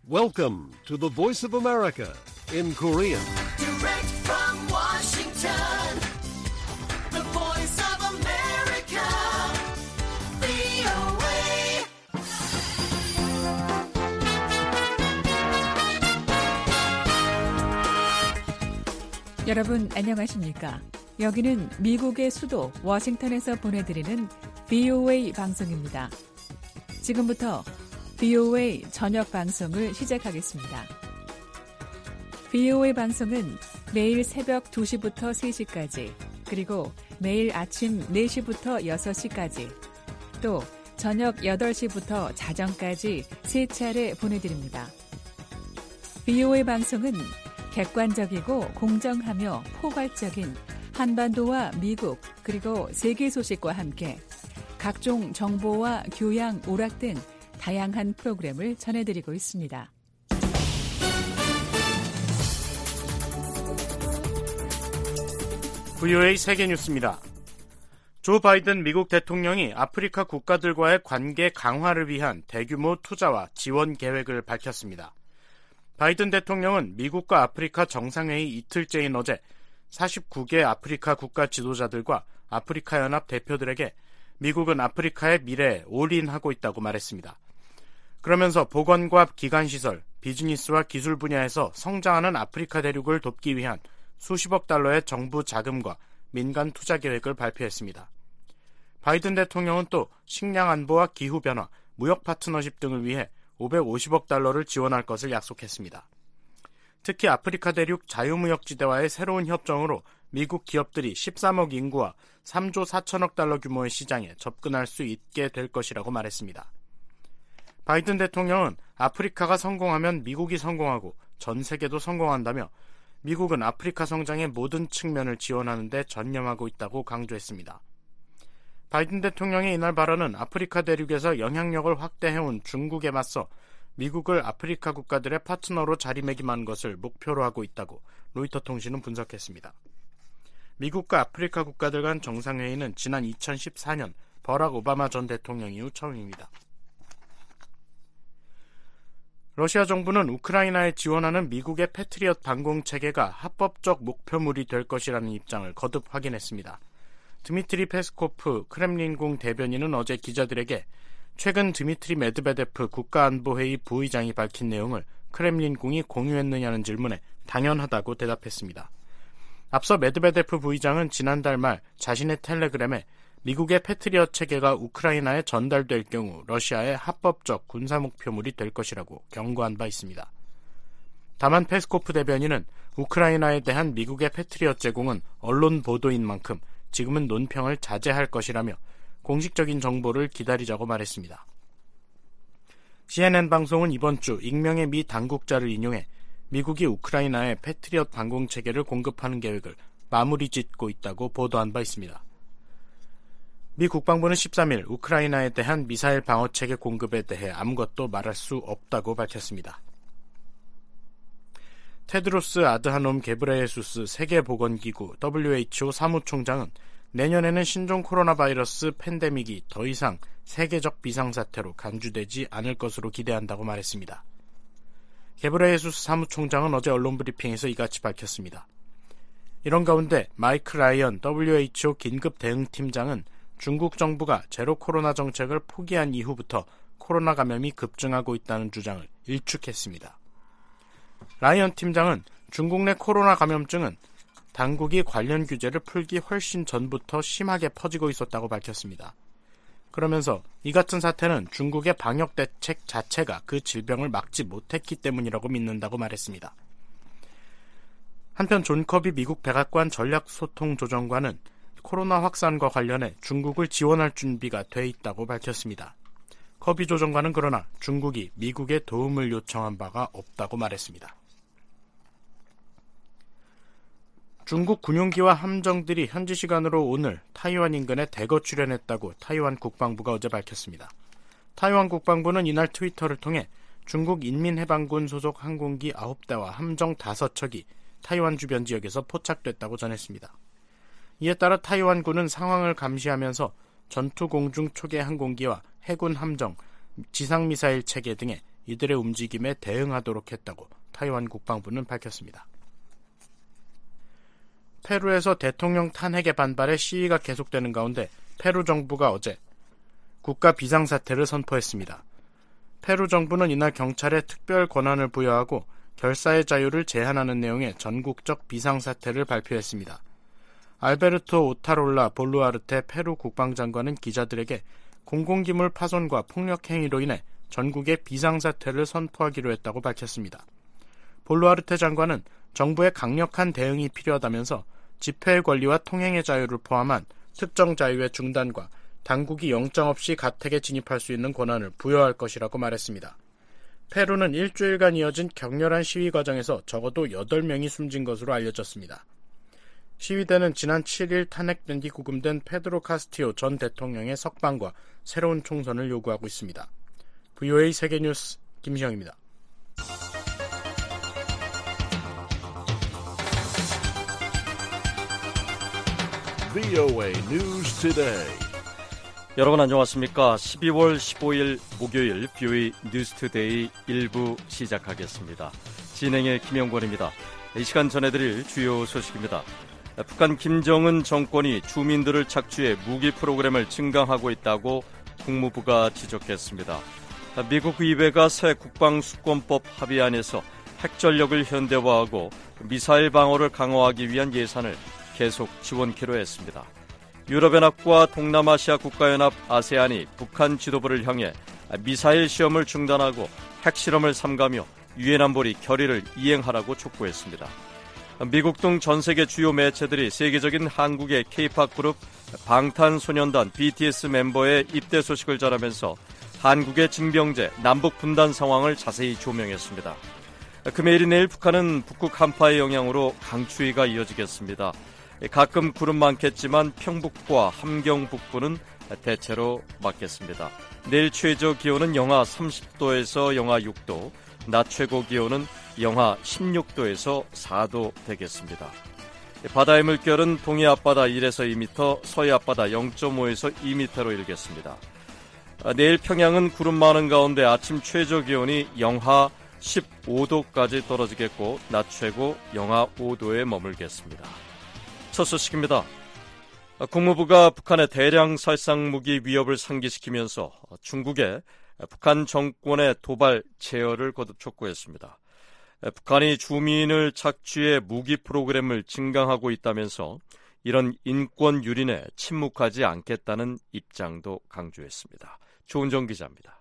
Welcome to the Voice of America in Korean. Direct from Washington, the Voice of America, VOA. 여러분 안녕하십니까? 여기는 미국의 수도 워싱턴에서 보내드리는 VOA 방송입니다. 지금부터 VOA 저녁 방송을 시작하겠습니다. VOA 방송은 매일 새벽 2시부터 3시까지, 그리고 매일 아침 4시부터 6시까지, 또 저녁 8시부터 자정까지 3차례 보내드립니다. VOA 방송은 객관적이고 공정하며 포괄적인 한반도와 미국 그리고 세계 소식과 함께 각종 정보와 교양, 오락 등 다양한 프로그램을 전해드리고 있습니다. VOA 세계뉴스입니다. 조 바이든 미국 대통령이 아프리카 국가들과의 관계 강화를 위한 대규모 투자와 지원 계획을 밝혔습니다. 바이든 대통령은 미국과 아프리카 정상회의 이틀째인 어제 49개 아프리카 국가 지도자들과 아프리카 연합 대표들에게 미국은 아프리카의 미래에 올인하고 있다고 말했습니다. 그러면서 보건과 기관시설, 비즈니스와 기술 분야에서 성장하는 아프리카 대륙을 돕기 위한 수십억 달러의 정부 자금과 민간 투자 계획을 발표했습니다. 바이든 대통령은 또 식량 안보와 기후변화, 무역 파트너십 등을 위해 550억 달러를 지원할 것을 약속했습니다. 특히 아프리카 대륙 자유무역지대와의 새로운 협정으로 미국 기업들이 13억 인구와 3조 4천억 달러 규모의 시장에 접근할 수 있게 될 것이라고 말했습니다. 바이든 대통령은 아프리카가 성공하면 미국이 성공하고 전 세계도 성공한다며 미국은 아프리카 성장의 모든 측면을 지원하는 데 전념하고 있다고 강조했습니다. 바이든 대통령의 이날 발언은 아프리카 대륙에서 영향력을 확대해온 중국에 맞서 미국을 아프리카 국가들의 파트너로 자리매김하는 것을 목표로 하고 있다고 로이터 통신은 분석했습니다. 미국과 아프리카 국가들 간 정상회의는 지난 2014년 버락 오바마 전 대통령 이후 처음입니다. 러시아 정부는 우크라이나에 지원하는 미국의 패트리엇 방공체계가 합법적 목표물이 될 것이라는 입장을 거듭 확인했습니다. 드미트리 페스코프 크렘린궁 대변인은 어제 기자들에게 최근 드미트리 메드베데프 국가안보회의 부의장이 밝힌 내용을 크렘린궁이 공유했느냐는 질문에 당연하다고 대답했습니다. 앞서 메드베데프 부의장은 지난달 말 자신의 텔레그램에 미국의 패트리엇 체계가 우크라이나에 전달될 경우 러시아의 합법적 군사목표물이 될 것이라고 경고한 바 있습니다. 다만 페스코프 대변인은 우크라이나에 대한 미국의 패트리엇 제공은 언론 보도인 만큼 지금은 논평을 자제할 것이라며 공식적인 정보를 기다리자고 말했습니다. CNN 방송은 이번 주 익명의 미 당국자를 인용해 미국이 우크라이나에 패트리엇 방공체계를 공급하는 계획을 마무리 짓고 있다고 보도한 바 있습니다. 미 국방부는 13일 우크라이나에 대한 미사일 방어체계 공급에 대해 아무것도 말할 수 없다고 밝혔습니다. 테드로스 아드하놈 게브레예수스 세계보건기구 WHO 사무총장은 내년에는 신종 코로나 바이러스 팬데믹이 더 이상 세계적 비상사태로 간주되지 않을 것으로 기대한다고 말했습니다. 게브레예수스 사무총장은 어제 언론 브리핑에서 이같이 밝혔습니다. 이런 가운데 마이크 라이언 WHO 긴급대응팀장은 중국 정부가 제로 코로나 정책을 포기한 이후부터 코로나 감염이 급증하고 있다는 주장을 일축했습니다. 라이언 팀장은 중국 내 코로나 감염증은 당국이 관련 규제를 풀기 훨씬 전부터 심하게 퍼지고 있었다고 밝혔습니다. 그러면서 이 같은 사태는 중국의 방역 대책 자체가 그 질병을 막지 못했기 때문이라고 믿는다고 말했습니다. 한편 존 커비 미국 백악관 전략소통조정관은 코로나 확산과 관련해 중국을 지원할 준비가 돼 있다고 밝혔습니다. 커비 조정관은 그러나 중국이 미국의 도움을 요청한 바가 없다고 말했습니다. 중국 군용기와 함정들이 현지 시간으로 오늘 타이완 인근에 대거 출현했다고 타이완 국방부가 어제 밝혔습니다. 타이완 국방부는 이날 트위터를 통해 중국 인민해방군 소속 항공기 9대와 함정 5척이 타이완 주변 지역에서 포착됐다고 전했습니다. 이에 따라 타이완군은 상황을 감시하면서 전투공중 초계 항공기와 해군 함정, 지상미사일 체계 등에 이들의 움직임에 대응하도록 했다고 타이완 국방부는 밝혔습니다. 페루에서 대통령 탄핵에 반발해 시위가 계속되는 가운데 페루 정부가 어제 국가 비상사태를 선포했습니다. 페루 정부는 이날 경찰에 특별 권한을 부여하고 결사의 자유를 제한하는 내용의 전국적 비상사태를 발표했습니다. 알베르토 오타롤라 볼루아르테 페루 국방장관은 기자들에게 공공기물 파손과 폭력 행위로 인해 전국에 비상사태를 선포하기로 했다고 밝혔습니다. 볼루아르테 장관은 정부의 강력한 대응이 필요하다면서 집회의 권리와 통행의 자유를 포함한 특정 자유의 중단과 당국이 영장 없이 가택에 진입할 수 있는 권한을 부여할 것이라고 말했습니다. 페루는 일주일간 이어진 격렬한 시위 과정에서 적어도 8명이 숨진 것으로 알려졌습니다. 시위대는 지난 7일 탄핵된 뒤 구금된 페드로 카스티오 전 대통령의 석방과 새로운 총선을 요구하고 있습니다. VOA 세계뉴스 김시영입니다. VOA News Today. 여러분 안녕하십니까? 12월 15일 목요일 VOA 뉴스 투데이 1부 시작하겠습니다. 진행의 김영권입니다. 이 시간 전해드릴 주요 소식입니다. 북한 김정은 정권이 주민들을 착취해 무기 프로그램을 증강하고 있다고 국무부가 지적했습니다. 미국 의회가 새 국방수권법 합의안에서 핵전력을 현대화하고 미사일 방어를 강화하기 위한 예산을 계속 지원키로 했습니다. 유럽연합과 동남아시아 국가연합 아세안이 북한 지도부를 향해 미사일 시험을 중단하고 핵실험을 삼가며 유엔 안보리 결의를 이행하라고 촉구했습니다. 미국 등 전 세계 주요 매체들이 세계적인 한국의 K-POP 그룹 방탄소년단 BTS 멤버의 입대 소식을 전하면서 한국의 징병제, 남북 분단 상황을 자세히 조명했습니다. 금요일인 내일 북한은 북극 한파의 영향으로 강추위가 이어지겠습니다. 가끔 구름 많겠지만 평북과 함경 북부는 대체로 맑겠습니다. 내일 최저 기온은 영하 30도에서 영하 6도, 낮 최고 기온은 영하 16도에서 4도 되겠습니다. 바다의 물결은 동해 앞바다 1에서 2m, 서해 앞바다 0.5에서 2m로 일겠습니다. 내일 평양은 구름 많은 가운데 아침 최저 기온이 영하 15도까지 떨어지겠고 낮 최고 영하 5도에 머물겠습니다. 첫 소식입니다. 국무부가 북한의 대량 살상 무기 위협을 상기시키면서 중국의 북한 정권의 도발 제어를 거듭 촉구했습니다. 북한이 주민을 착취해 무기 프로그램을 증강하고 있다면서 이런 인권 유린에 침묵하지 않겠다는 입장도 강조했습니다. 조은정 기자입니다.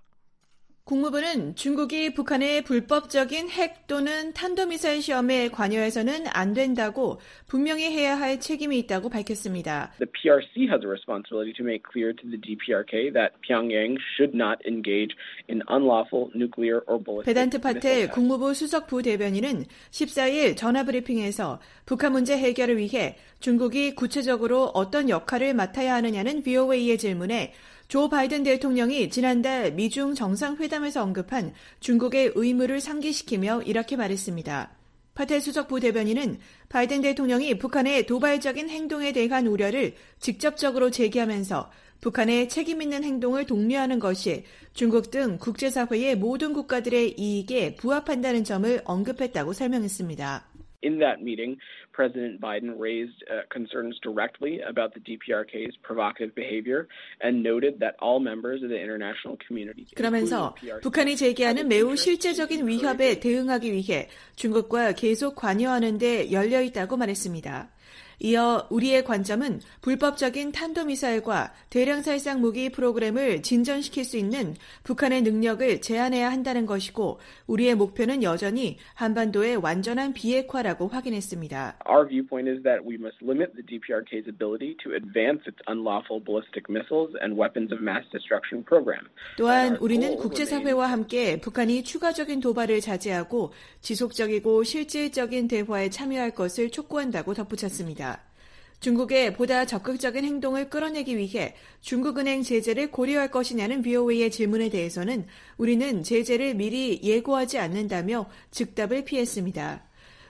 국무부는 중국이 북한의 불법적인 핵 또는 탄도미사일 시험에 관여해서는 안 된다고 분명히 해야 할 책임이 있다고 밝혔습니다. The PRC has a responsibility to make clear to the DPRK that Pyongyang should not engage in unlawful nuclear or ballistic 베단트 missile 파텔 tests. 국무부 수석 부대변인은 14일 전화브리핑에서 북한 문제 해결을 위해 중국이 구체적으로 어떤 역할을 맡아야 하느냐는 VOA의 질문에 조 바이든 대통령이 지난달 미중 정상회담에서 언급한 중국의 의무를 상기시키며 이렇게 말했습니다. 파텔 수석 부대변인은 바이든 대통령이 북한의 도발적인 행동에 대한 우려를 직접적으로 제기하면서 북한의 책임 있는 행동을 독려하는 것이 중국 등 국제사회의 모든 국가들의 이익에 부합한다는 점을 언급했다고 설명했습니다. In that meeting, President Biden raised concerns directly about the DPRK's provocative behavior and noted that all members of the international community. 그러면서 북한이 제기하는 매우 실제적인 위협에 대응하기 위해 중국과 계속 관여하는 데 열려 있다고 말했습니다. 이어 우리의 관점은 불법적인 탄도미사일과 대량살상 무기 프로그램을 진전시킬 수 있는 북한의 능력을 제한해야 한다는 것이고 우리의 목표는 여전히 한반도의 완전한 비핵화라고 확인했습니다. Our viewpoint is that we must limit the DPRK's ability to advance its unlawful ballistic missiles and weapons of mass destruction program. 또한 우리는 국제사회와 함께 북한이 추가적인 도발을 자제하고 지속적이고 실질적인 대화에 참여할 것을 촉구한다고 덧붙였습니다. 중국의 보다 적극적인 행동을 끌어내기 위해 중국은행 제재를 고려할 것이냐는 VOA의 질문에 대해서는 우리는 제재를 미리 예고하지 않는다며 즉답을 피했습니다.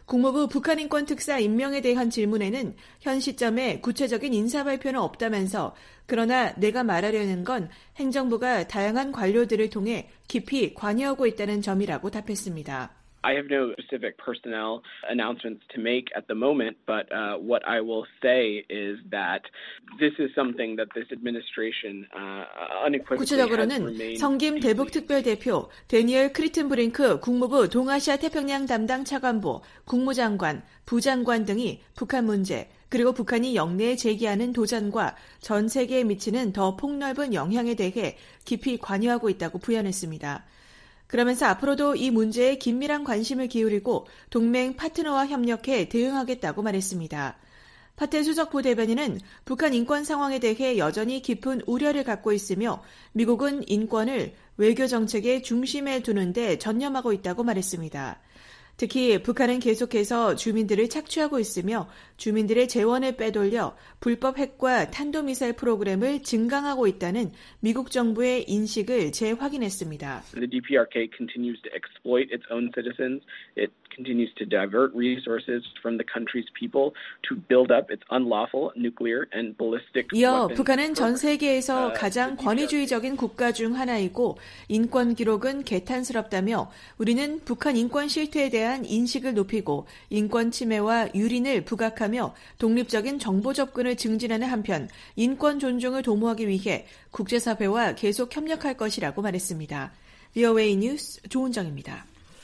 국무부 북한인권특사 임명에 대한 질문에는 현 시점에 구체적인 인사 발표는 없다면서 그러나 내가 말하려는 건 행정부가 다양한 관료들을 통해 깊이 관여하고 있다는 점이라고 답했습니다. I have no specific personnel announcements to make at the moment, but what I will say is that this is something that this administration unequivocally has 구체적으로는 remained. 성김 대북 특별대표, 데니얼 크리튼브링크 국무부 동아시아 태평양 담당 차관보, 국무장관, 부장관 등이 북한 문제, 그리고 북한이 영내에 제기하는 도전과 전 세계에 미치는 더 폭넓은 영향에 대해 깊이 관여하고 있다고 부연했습니다. 그러면서 앞으로도 이 문제에 긴밀한 관심을 기울이고 동맹 파트너와 협력해 대응하겠다고 말했습니다. 파텔 수석 부대변인은 북한 인권 상황에 대해 여전히 깊은 우려를 갖고 있으며 미국은 인권을 외교 정책의 중심에 두는 데 전념하고 있다고 말했습니다. 특히 북한은 계속해서 주민들을 착취하고 있으며 주민들의 재원을 빼돌려 불법 핵과 탄도미사일 프로그램을 증강하고 있다는 미국 정부의 인식을 재확인했습니다. The DPRK continues to exploit its own citizens. It continues to divert resources from the country's people to build up its unlawful nuclear and ballistic 이어 weapons. 북한은 전 세계에서 가장 권위주의적인 국가 중 하나이고 인권 기록은 개탄스럽다며 우리는 북한 인권 실태에 대한 인식을 높이고 인권 침해와 유린을 부각하며 독립적인 정보 접근을 증진하는 한편 인권 존중을 도모하기 위해 국제사회와 계속 협력할 것이라고 말했습니다. VOA 뉴스 조은정입니다.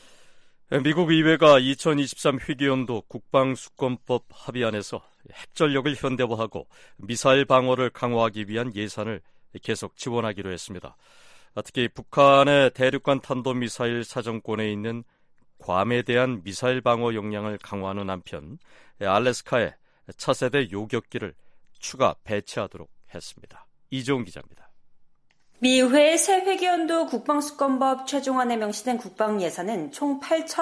미국 의회가 2023 회기연도 국방수권법 합의안에서 핵전력을 현대화하고 미사일 방어를 강화하기 위한 예산을 계속 지원하기로 했습니다. 특히 북한의 대륙간 탄도미사일 사정권에 있는 괌에 대한 미사일 방어 역량을 강화하는 한편 알래스카에 차세대 요격기를 추가 배치하도록 했습니다. 이종훈 기자입니다. 미 의회의 새 회기연도 국방수권법 최종안에 명시된 국방 예산은 총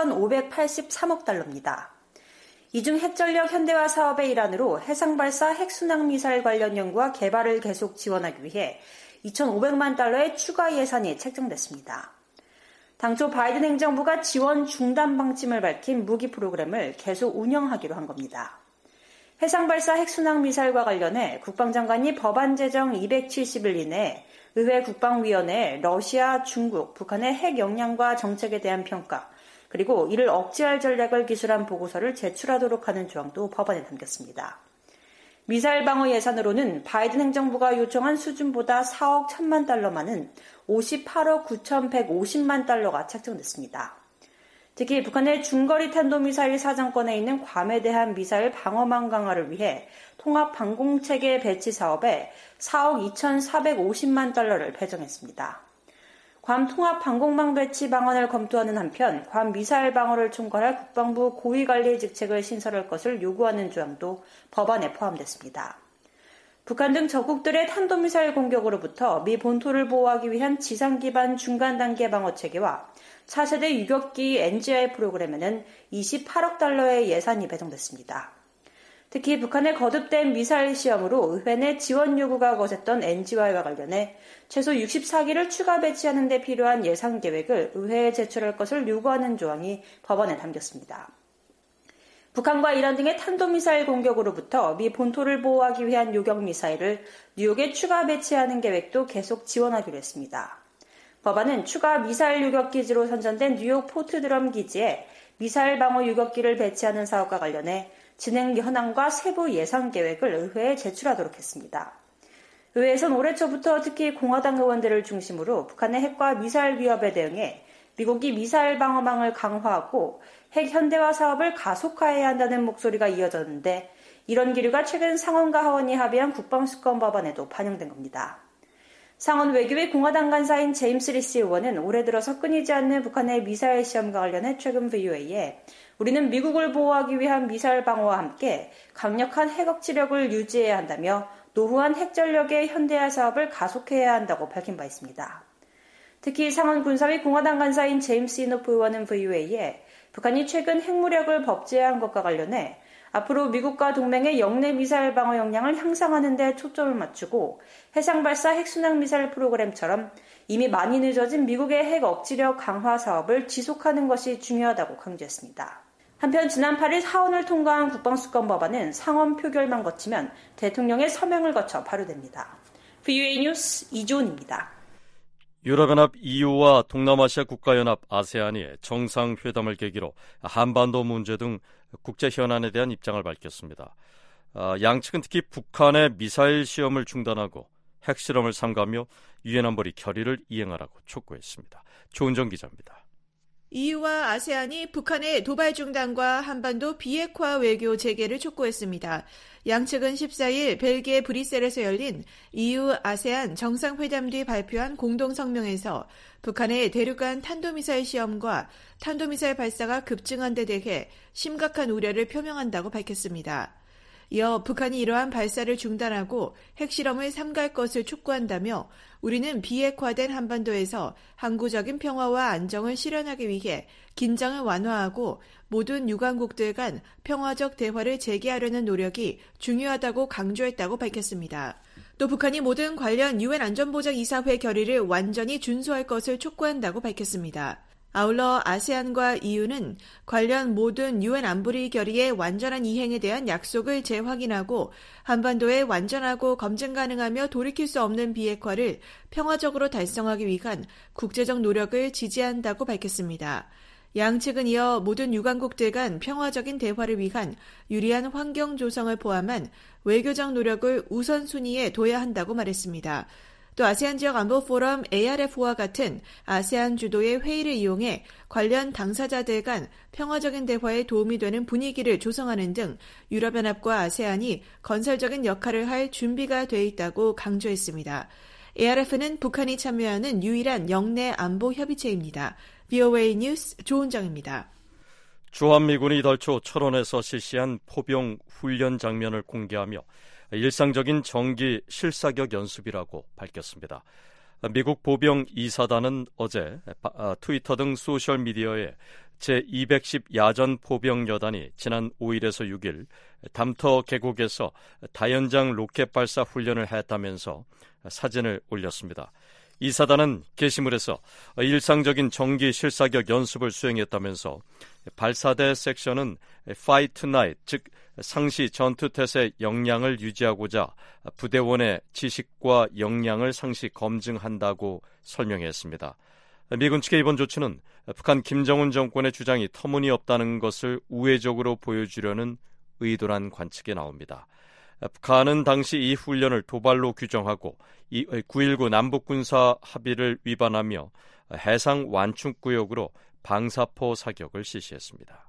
8,583억 달러입니다. 이 중 핵전력 현대화 사업의 일환으로 해상발사 핵순항미사일 관련 연구와 개발을 계속 지원하기 위해 2,500만 달러의 추가 예산이 책정됐습니다. 당초 바이든 행정부가 지원 중단 방침을 밝힌 무기 프로그램을 계속 운영하기로 한 겁니다. 해상발사 핵순항미사일과 관련해 국방장관이 법안 제정 270일 이내에 의회 국방위원회에 러시아, 중국, 북한의 핵 역량과 정책에 대한 평가, 그리고 이를 억제할 전략을 기술한 보고서를 제출하도록 하는 조항도 법안에 담겼습니다. 미사일 방어 예산으로는 바이든 행정부가 요청한 수준보다 4억 1천만 달러 많은 58억 9,150만 달러가 책정됐습니다. 특히 북한의 중거리 탄도미사일 사정권에 있는 괌에 대한 미사일 방어망 강화를 위해 통합방공체계 배치 사업에 4억 2,450만 달러를 배정했습니다. 괌 통합방공망 배치 방안을 검토하는 한편 괌 미사일 방어를 총괄할 국방부 고위관리 직책을 신설할 것을 요구하는 조항도 법안에 포함됐습니다. 북한 등 적국들의 탄도미사일 공격으로부터 미 본토를 보호하기 위한 지상 기반 중간 단계 방어 체계와 차세대 유격기 NGI 프로그램에는 28억 달러의 예산이 배정됐습니다. 특히 북한의 거듭된 미사일 시험으로 의회 내 지원 요구가 거셌던 NGI와 관련해 최소 64기를 추가 배치하는 데 필요한 예산 계획을 의회에 제출할 것을 요구하는 조항이 법안에 담겼습니다. 북한과 이란 등의 탄도미사일 공격으로부터 미 본토를 보호하기 위한 요격미사일을 뉴욕에 추가 배치하는 계획도 계속 지원하기로 했습니다. 법안은 추가 미사일 요격기지로 선정된 뉴욕 포트드럼 기지에 미사일 방어 요격기를 배치하는 사업과 관련해 진행 현황과 세부 예산 계획을 의회에 제출하도록 했습니다. 의회에선 올해 초부터 특히 공화당 의원들을 중심으로 북한의 핵과 미사일 위협에 대응해 미국이 미사일 방어망을 강화하고 핵 현대화 사업을 가속화해야 한다는 목소리가 이어졌는데 이런 기류가 최근 상원과 하원이 합의한 국방수권 법안에도 반영된 겁니다. 상원 외교위 공화당 간사인 제임스 리시 의원은 올해 들어서 끊이지 않는 북한의 미사일 시험과 관련해 최근 VOA에 우리는 미국을 보호하기 위한 미사일 방어와 함께 강력한 핵 억지력을 유지해야 한다며 노후한 핵전력의 현대화 사업을 가속해야 한다고 밝힌 바 있습니다. 특히 상원 군사위 공화당 간사인 제임스 이노프 의원은 VOA에 북한이 최근 핵무력을 법제화한 것과 관련해 앞으로 미국과 동맹의 영내 미사일 방어 역량을 향상하는 데 초점을 맞추고 해상발사 핵순항 미사일 프로그램처럼 이미 많이 늦어진 미국의 핵 억지력 강화 사업을 지속하는 것이 중요하다고 강조했습니다. 한편 지난 8일 하원을 통과한 국방수권법안은 상원 표결만 거치면 대통령의 서명을 거쳐 발효됩니다. VOA 뉴스 이조은입니다. 유럽연합 EU와 동남아시아 국가연합 아세안이 정상회담을 계기로 한반도 문제 등 국제 현안에 대한 입장을 밝혔습니다. 양측은 특히 북한의 미사일 시험을 중단하고 핵실험을 삼가며 유엔 안보리 결의를 이행하라고 촉구했습니다. 조은정 기자입니다. EU와 아세안이 북한의 도발 중단과 한반도 비핵화 외교 재개를 촉구했습니다. 양측은 14일 벨기에 브뤼셀에서 열린 EU 아세안 정상회담 뒤 발표한 공동성명에서 북한의 대륙간 탄도미사일 시험과 탄도미사일 발사가 급증한 데 대해 심각한 우려를 표명한다고 밝혔습니다. 이어 북한이 이러한 발사를 중단하고 핵실험을 삼갈 것을 촉구한다며 우리는 비핵화된 한반도에서 항구적인 평화와 안정을 실현하기 위해 긴장을 완화하고 모든 유관국들 간 평화적 대화를 재개하려는 노력이 중요하다고 강조했다고 밝혔습니다. 또 북한이 모든 관련 유엔 안전보장이사회 결의를 완전히 준수할 것을 촉구한다고 밝혔습니다. 아울러 아세안과 EU는 관련 모든 유엔 안보리 결의의 완전한 이행에 대한 약속을 재확인하고 한반도의 완전하고 검증 가능하며 돌이킬 수 없는 비핵화를 평화적으로 달성하기 위한 국제적 노력을 지지한다고 밝혔습니다. 양측은 이어 모든 유관국들 간 평화적인 대화를 위한 유리한 환경 조성을 포함한 외교적 노력을 우선순위에 둬야 한다고 말했습니다. 또 아세안 지역 안보 포럼 ARF와 같은 아세안 주도의 회의를 이용해 관련 당사자들 간 평화적인 대화에 도움이 되는 분위기를 조성하는 등 유럽연합과 아세안이 건설적인 역할을 할 준비가 돼 있다고 강조했습니다. ARF는 북한이 참여하는 유일한 영내 안보 협의체입니다. VOA 뉴스 조은정입니다. 주한미군이 이달 초 철원에서 실시한 포병 훈련 장면을 공개하며 일상적인 정기 실사격 연습이라고 밝혔습니다. 미국 보병 2사단은 어제 트위터 등 소셜미디어에 제210 야전 포병 여단이 지난 5일에서 6일 담터 계곡에서 다연장 로켓 발사 훈련을 했다면서 사진을 올렸습니다. 이 사단은 게시물에서 일상적인 정기 실사격 연습을 수행했다면서 발사대 섹션은 Fight Tonight, 즉 상시 전투태세 역량을 유지하고자 부대원의 지식과 역량을 상시 검증한다고 설명했습니다. 미군 측의 이번 조치는 북한 김정은 정권의 주장이 터무니없다는 것을 우회적으로 보여주려는 의도란 관측이 나옵니다. 북한은 당시 이 훈련을 도발로 규정하고 9.19 남북군사 합의를 위반하며 해상 완충구역으로 방사포 사격을 실시했습니다.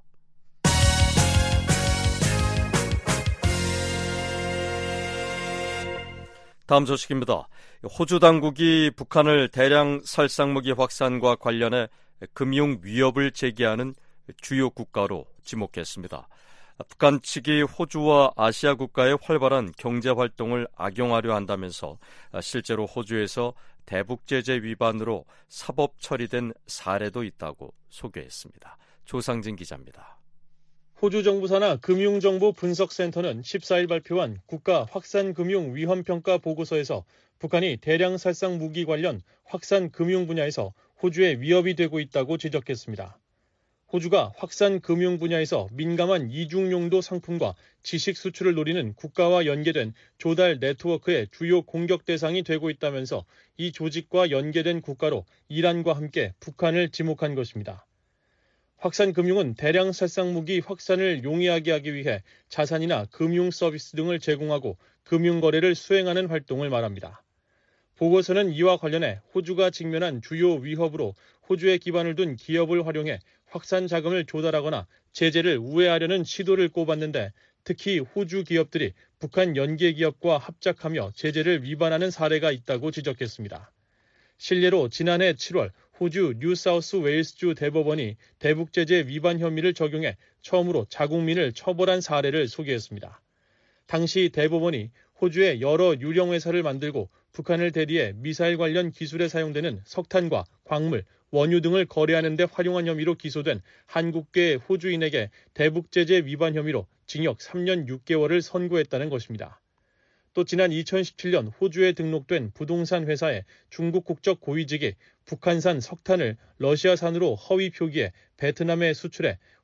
다음 소식입니다. 호주 당국이 북한을 대량 살상무기 확산과 관련해 금융 위협을 제기하는 주요 국가로 지목했습니다. 북한 측이 호주와 아시아 국가의 활발한 경제활동을 악용하려 한다면서 실제로 호주에서 대북 제재 위반으로 사법 처리된 사례도 있다고 소개했습니다. 조상진 기자입니다. 호주 정부 산하 금융정보분석센터는 14일 발표한 국가 확산금융 위험평가 보고서에서 북한이 대량 살상 무기 관련 확산 금융 분야에서 호주에 위협이 되고 있다고 지적했습니다. 호주가 확산 금융 분야에서 민감한 이중용도 상품과 지식 수출을 노리는 국가와 연계된 조달 네트워크의 주요 공격 대상이 되고 있다면서 이 조직과 연계된 국가로 이란과 함께 북한을 지목한 것입니다. 확산 금융은 대량 살상 무기 확산을 용이하게 하기 위해 자산이나 금융 서비스 등을 제공하고 금융 거래를 수행하는 활동을 말합니다. 보고서는 이와 관련해 호주가 직면한 주요 위협으로 호주에 기반을 둔 기업을 활용해 확산 자금을 조달하거나 제재를 우회하려는 시도를 꼽았는데 특히 호주 기업들이 북한 연계 기업과 합작하며 제재를 위반하는 사례가 있다고 지적했습니다. 실례로 지난해 7월 호주 뉴사우스 웨일스주 대법원이 대북 제재 위반 혐의를 적용해 처음으로 자국민을 처벌한 사례를 소개했습니다. 당시 대법원이 호주의 여러 유령 회사를 만들고 북한을 대리해 미사일 관련 기술에 사용되는 석탄과 광물, 원유 등을 거래하는 데 활용한 혐의로 기소된 한국계 호주인에게 대북 제재 위반 혐의로 징역 3년 6개월을 선고했다는 것입니다. 또 지난 2017년 호주에 등록된 부동산 회사에 중국 국적 고위직이 북한산 석탄을 러시아산으로 허위 표기해 베트남에 수출해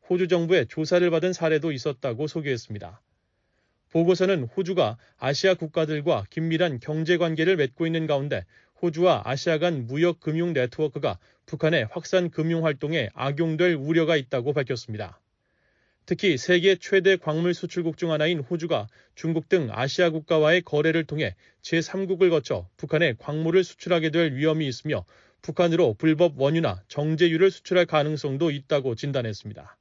호주 정부의 조사를 받은 사례도 있었다고 소개했습니다. 보고서는 호주가 아시아 국가들과 긴밀한 경제관계를 맺고 있는 가운데 호주와 아시아 간 무역금융 네트워크가 북한의 확산 금융활동에 악용될 우려가 있다고 밝혔습니다. 특히 세계 최대 광물 수출국 중 하나인 호주가 중국 등 아시아 국가와의 거래를 통해 제3국을 거쳐 북한에 광물을 수출하게 될 위험이 있으며 북한으로 불법 원유나 정제유를 수출할 가능성도 있다고 진단했습니다.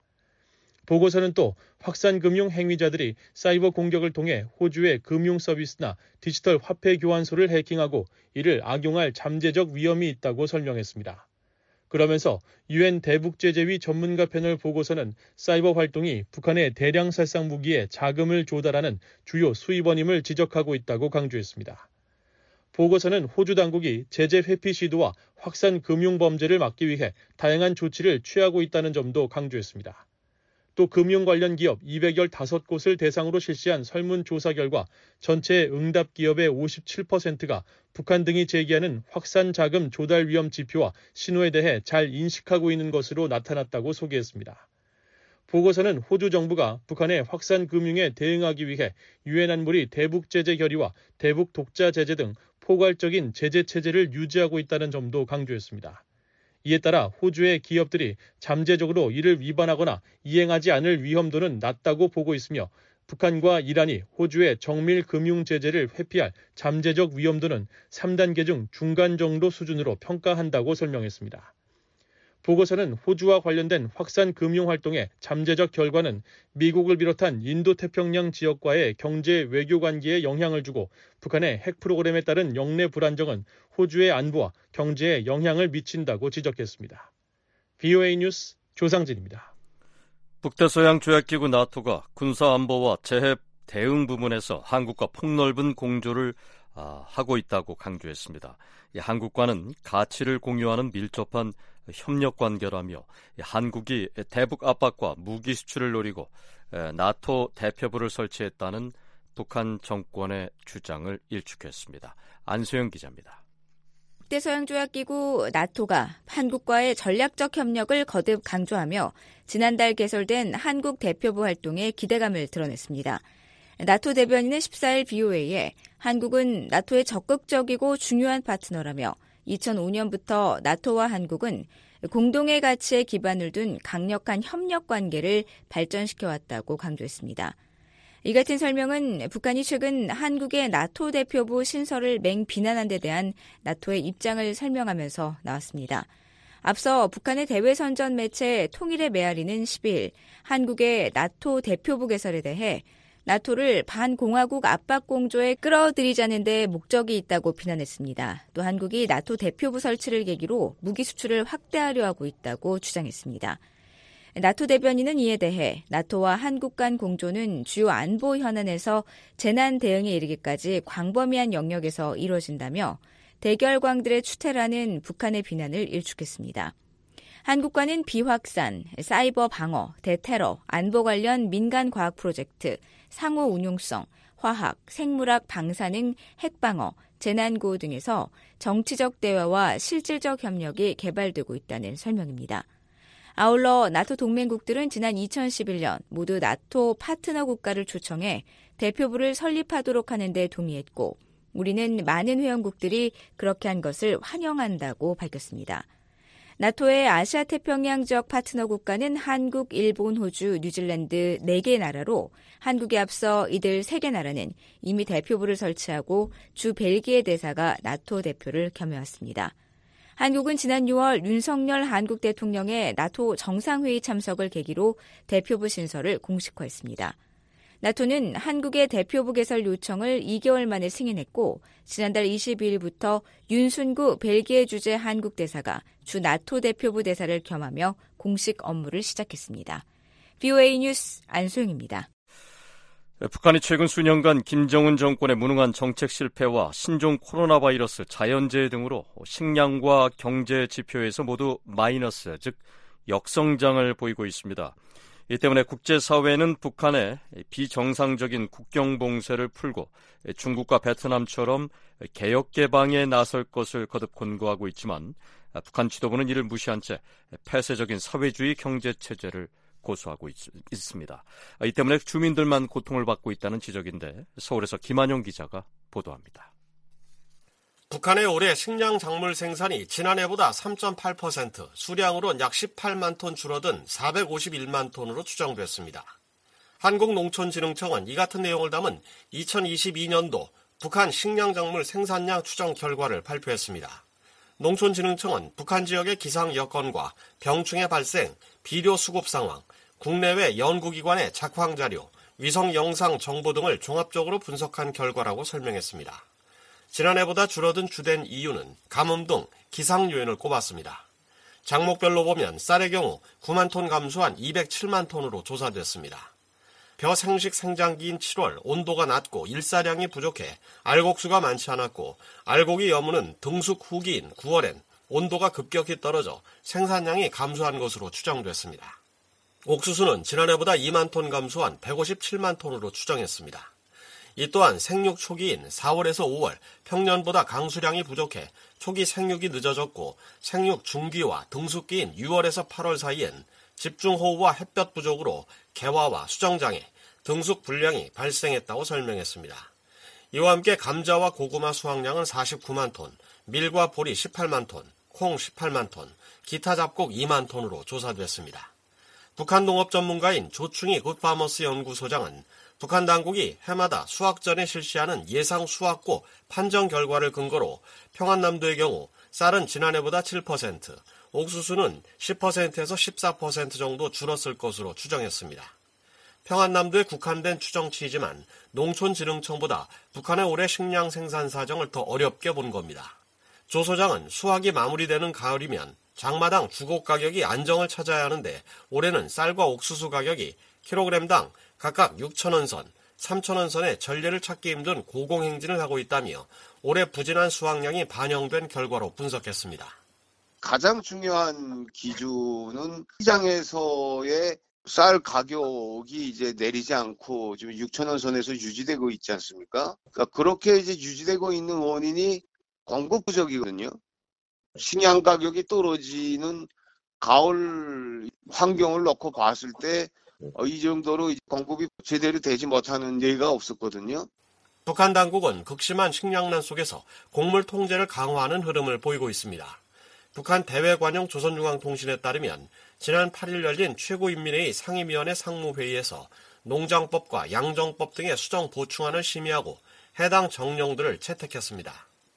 보고서는 또 확산금융 행위자들이 사이버 공격을 통해 호주의 금융 서비스나 디지털 화폐 교환소를 해킹하고 이를 악용할 잠재적 위험이 있다고 설명했습니다. 그러면서 UN 대북제재위 전문가 패널 보고서는 사이버 활동이 북한의 대량 살상 무기에 자금을 조달하는 주요 수입원임을 지적하고 있다고 강조했습니다. 보고서는 호주 당국이 제재 회피 시도와 확산 금융 범죄를 막기 위해 다양한 조치를 취하고 있다는 점도 강조했습니다. 또 금융 관련 기업 215곳을 대상으로 실시한 설문조사 결과 전체 응답 기업의 57%가 북한 등이 제기하는 확산 자금 조달 위험 지표와 신호에 대해 잘 인식하고 있는 것으로 나타났다고 소개했습니다. 보고서는 호주 정부가 북한의 확산 금융에 대응하기 위해 유엔 안보리 대북 제재 결의와 대북 독자 제재 등 포괄적인 제재 체제를 유지하고 있다는 점도 강조했습니다. 이에 따라 호주의 기업들이 잠재적으로 이를 위반하거나 이행하지 않을 위험도는 낮다고 보고 있으며 북한과 이란이 호주의 정밀 금융 제재를 회피할 잠재적 위험도는 3단계 중 중간 정도 수준으로 평가한다고 설명했습니다. 보고서는 호주와 관련된 확산 금융 활동의 잠재적 결과는 미국을 비롯한 인도태평양 지역과의 경제 외교 관계에 영향을 주고 북한의 핵 프로그램에 따른 영내 불안정은 호주의 안보와 경제에 영향을 미친다고 지적했습니다. VOA 뉴스 조상진입니다. 북대서양 조약기구 나토가 군사안보와 재해 대응 부문에서 한국과 폭넓은 공조를 하고 있다고 강조했습니다. 한국과는 가치를 공유하는 밀접한 협력 관계라며 한국이 대북 압박과 무기 수출을 노리고 나토 대표부를 설치했다는 북한 정권의 주장을 일축했습니다. 안소영 기자입니다. 북대서양조약기구 나토가 한국과의 전략적 협력을 거듭 강조하며 지난달 개설된 한국 대표부 활동에 기대감을 드러냈습니다. 나토 대변인은 14일 BOA에 한국은 나토의 적극적이고 중요한 파트너라며 2005년부터 나토와 한국은 공동의 가치에 기반을 둔 강력한 협력 관계를 발전시켜왔다고 강조했습니다. 이 같은 설명은 북한이 최근 한국의 나토 대표부 신설을 맹비난한 데 대한 나토의 입장을 설명하면서 나왔습니다. 앞서 북한의 대외선전 매체 통일의 메아리는 12일 한국의 나토 대표부 개설에 대해 나토를 반공화국 압박 공조에 끌어들이자는 데 목적이 있다고 비난했습니다. 또 한국이 나토 대표부 설치를 계기로 무기 수출을 확대하려 하고 있다고 주장했습니다. 나토 대변인은 이에 대해 나토와 한국 간 공조는 주요 안보 현안에서 재난 대응에 이르기까지 광범위한 영역에서 이루어진다며 대결광들의 추태라는 북한의 비난을 일축했습니다. 한국과는 비확산, 사이버 방어, 대테러, 안보 관련 민간 과학 프로젝트, 상호 운용성, 화학, 생물학 방사능, 핵방어, 재난구호 등에서 정치적 대화와 실질적 협력이 개발되고 있다는 설명입니다. 아울러 나토 동맹국들은 지난 2011년 모두 나토 파트너 국가를 초청해 대표부를 설립하도록 하는 데 동의했고 우리는 많은 회원국들이 그렇게 한 것을 환영한다고 밝혔습니다. 나토의 아시아 태평양 지역 파트너 국가는 한국, 일본, 호주, 뉴질랜드 4개 나라로 한국에 앞서 이들 3개 나라는 이미 대표부를 설치하고 주 벨기에 대사가 나토 대표를 겸해왔습니다. 한국은 지난 6월 윤석열 한국 대통령의 나토 정상회의 참석을 계기로 대표부 신설을 공식화했습니다. 나토는 한국의 대표부 개설 요청을 2개월 만에 승인했고 지난달 22일부터 윤순구 벨기에 주재 한국 대사가 주 나토 대표부 대사를 겸하며 공식 업무를 시작했습니다. VOA 뉴스 안소영입니다. 북한이 최근 수년간 김정은 정권의 무능한 정책 실패와 신종 코로나 바이러스, 자연재해 등으로 식량과 경제 지표에서 모두 마이너스, 즉 역성장을 보이고 있습니다. 이 때문에 국제사회는 북한의 비정상적인 국경 봉쇄를 풀고 중국과 베트남처럼 개혁 개방에 나설 것을 거듭 권고하고 있지만 북한 지도부는 이를 무시한 채 폐쇄적인 사회주의 경제체제를 고수하고 있습니다. 이 때문에 주민들만 고통을 받고 있다는 지적인데 서울에서 김한용 기자가 보도합니다. 북한의 올해 식량 작물 생산이 지난해보다 3.8%, 수량으로는 약 18만 톤 줄어든 451만 톤으로 추정됐습니다. 한국농촌진흥청은 이 같은 내용을 담은 2022년도 북한 식량 작물 생산량 추정 결과를 발표했습니다. 농촌진흥청은 북한 지역의 기상 여건과 병충해 발생, 비료 수급 상황, 국내외 연구기관의 작황 자료, 위성 영상 정보 등을 종합적으로 분석한 결과라고 설명했습니다. 지난해보다 줄어든 주된 이유는 가뭄 등 기상 요인을 꼽았습니다. 작목별로 보면 쌀의 경우 9만 톤 감소한 207만 톤으로 조사됐습니다. 벼 생식 생장기인 7월 온도가 낮고 일사량이 부족해 알곡수가 많지 않았고 알곡이 여무는 등숙 후기인 9월엔 온도가 급격히 떨어져 생산량이 감소한 것으로 추정됐습니다. 옥수수는 지난해보다 2만 톤 감소한 157만 톤으로 추정했습니다. 이 또한 생육 초기인 4월에서 5월 평년보다 강수량이 부족해 초기 생육이 늦어졌고 생육 중기와 등숙기인 6월에서 8월 사이엔 집중호우와 햇볕 부족으로 개화와 수정장애, 등숙 불량이 발생했다고 설명했습니다. 이와 함께 감자와 고구마 수확량은 49만 톤, 밀과 보리 18만 톤, 콩 18만 톤, 기타 잡곡 2만 톤으로 조사됐습니다. 북한 농업 전문가인 조충희 굿파머스 연구소장은 북한 당국이 해마다 수확 전에 실시하는 예상 수확고 판정 결과를 근거로 평안남도의 경우 쌀은 지난해보다 7%, 옥수수는 10%에서 14% 정도 줄었을 것으로 추정했습니다. 평안남도에 국한된 추정치이지만 농촌진흥청보다 북한의 올해 식량 생산 사정을 더 어렵게 본 겁니다. 조 소장은 수확이 마무리되는 가을이면 장마당 주곡 가격이 안정을 찾아야 하는데 올해는 쌀과 옥수수 가격이 킬로그램당 각각 6,000원 선, 3,000원 선의 전례를 찾기 힘든 고공행진을 하고 있다며 올해 부진한 수확량이 반영된 결과로 분석했습니다. 가장 중요한 기준은 시장에서의 쌀 가격이 이제 내리지 않고 지금 6,000원 선에서 유지되고 있지 않습니까? 그러니까 그렇게 이제 유지되고 있는 원인이 공급 부족이거든요. 식량 가격이 떨어지는 가을 환경을 놓고 봤을 때 이 정도로 공급이 제대로 되지 못하는 예가 없었거든요. 북한 당국은 극심한 식량난 속에서 곡물 통제를 강화하는 흐름을 보이고 있습니다. 북한 대외관용 조선중앙통신에 따르면 지난 8일 열린 최고인민회의 상임위원회 상무회의에서 농장법과 양정법 등의 수정 보충안을 심의하고 해당 정령들을 채택했습니다.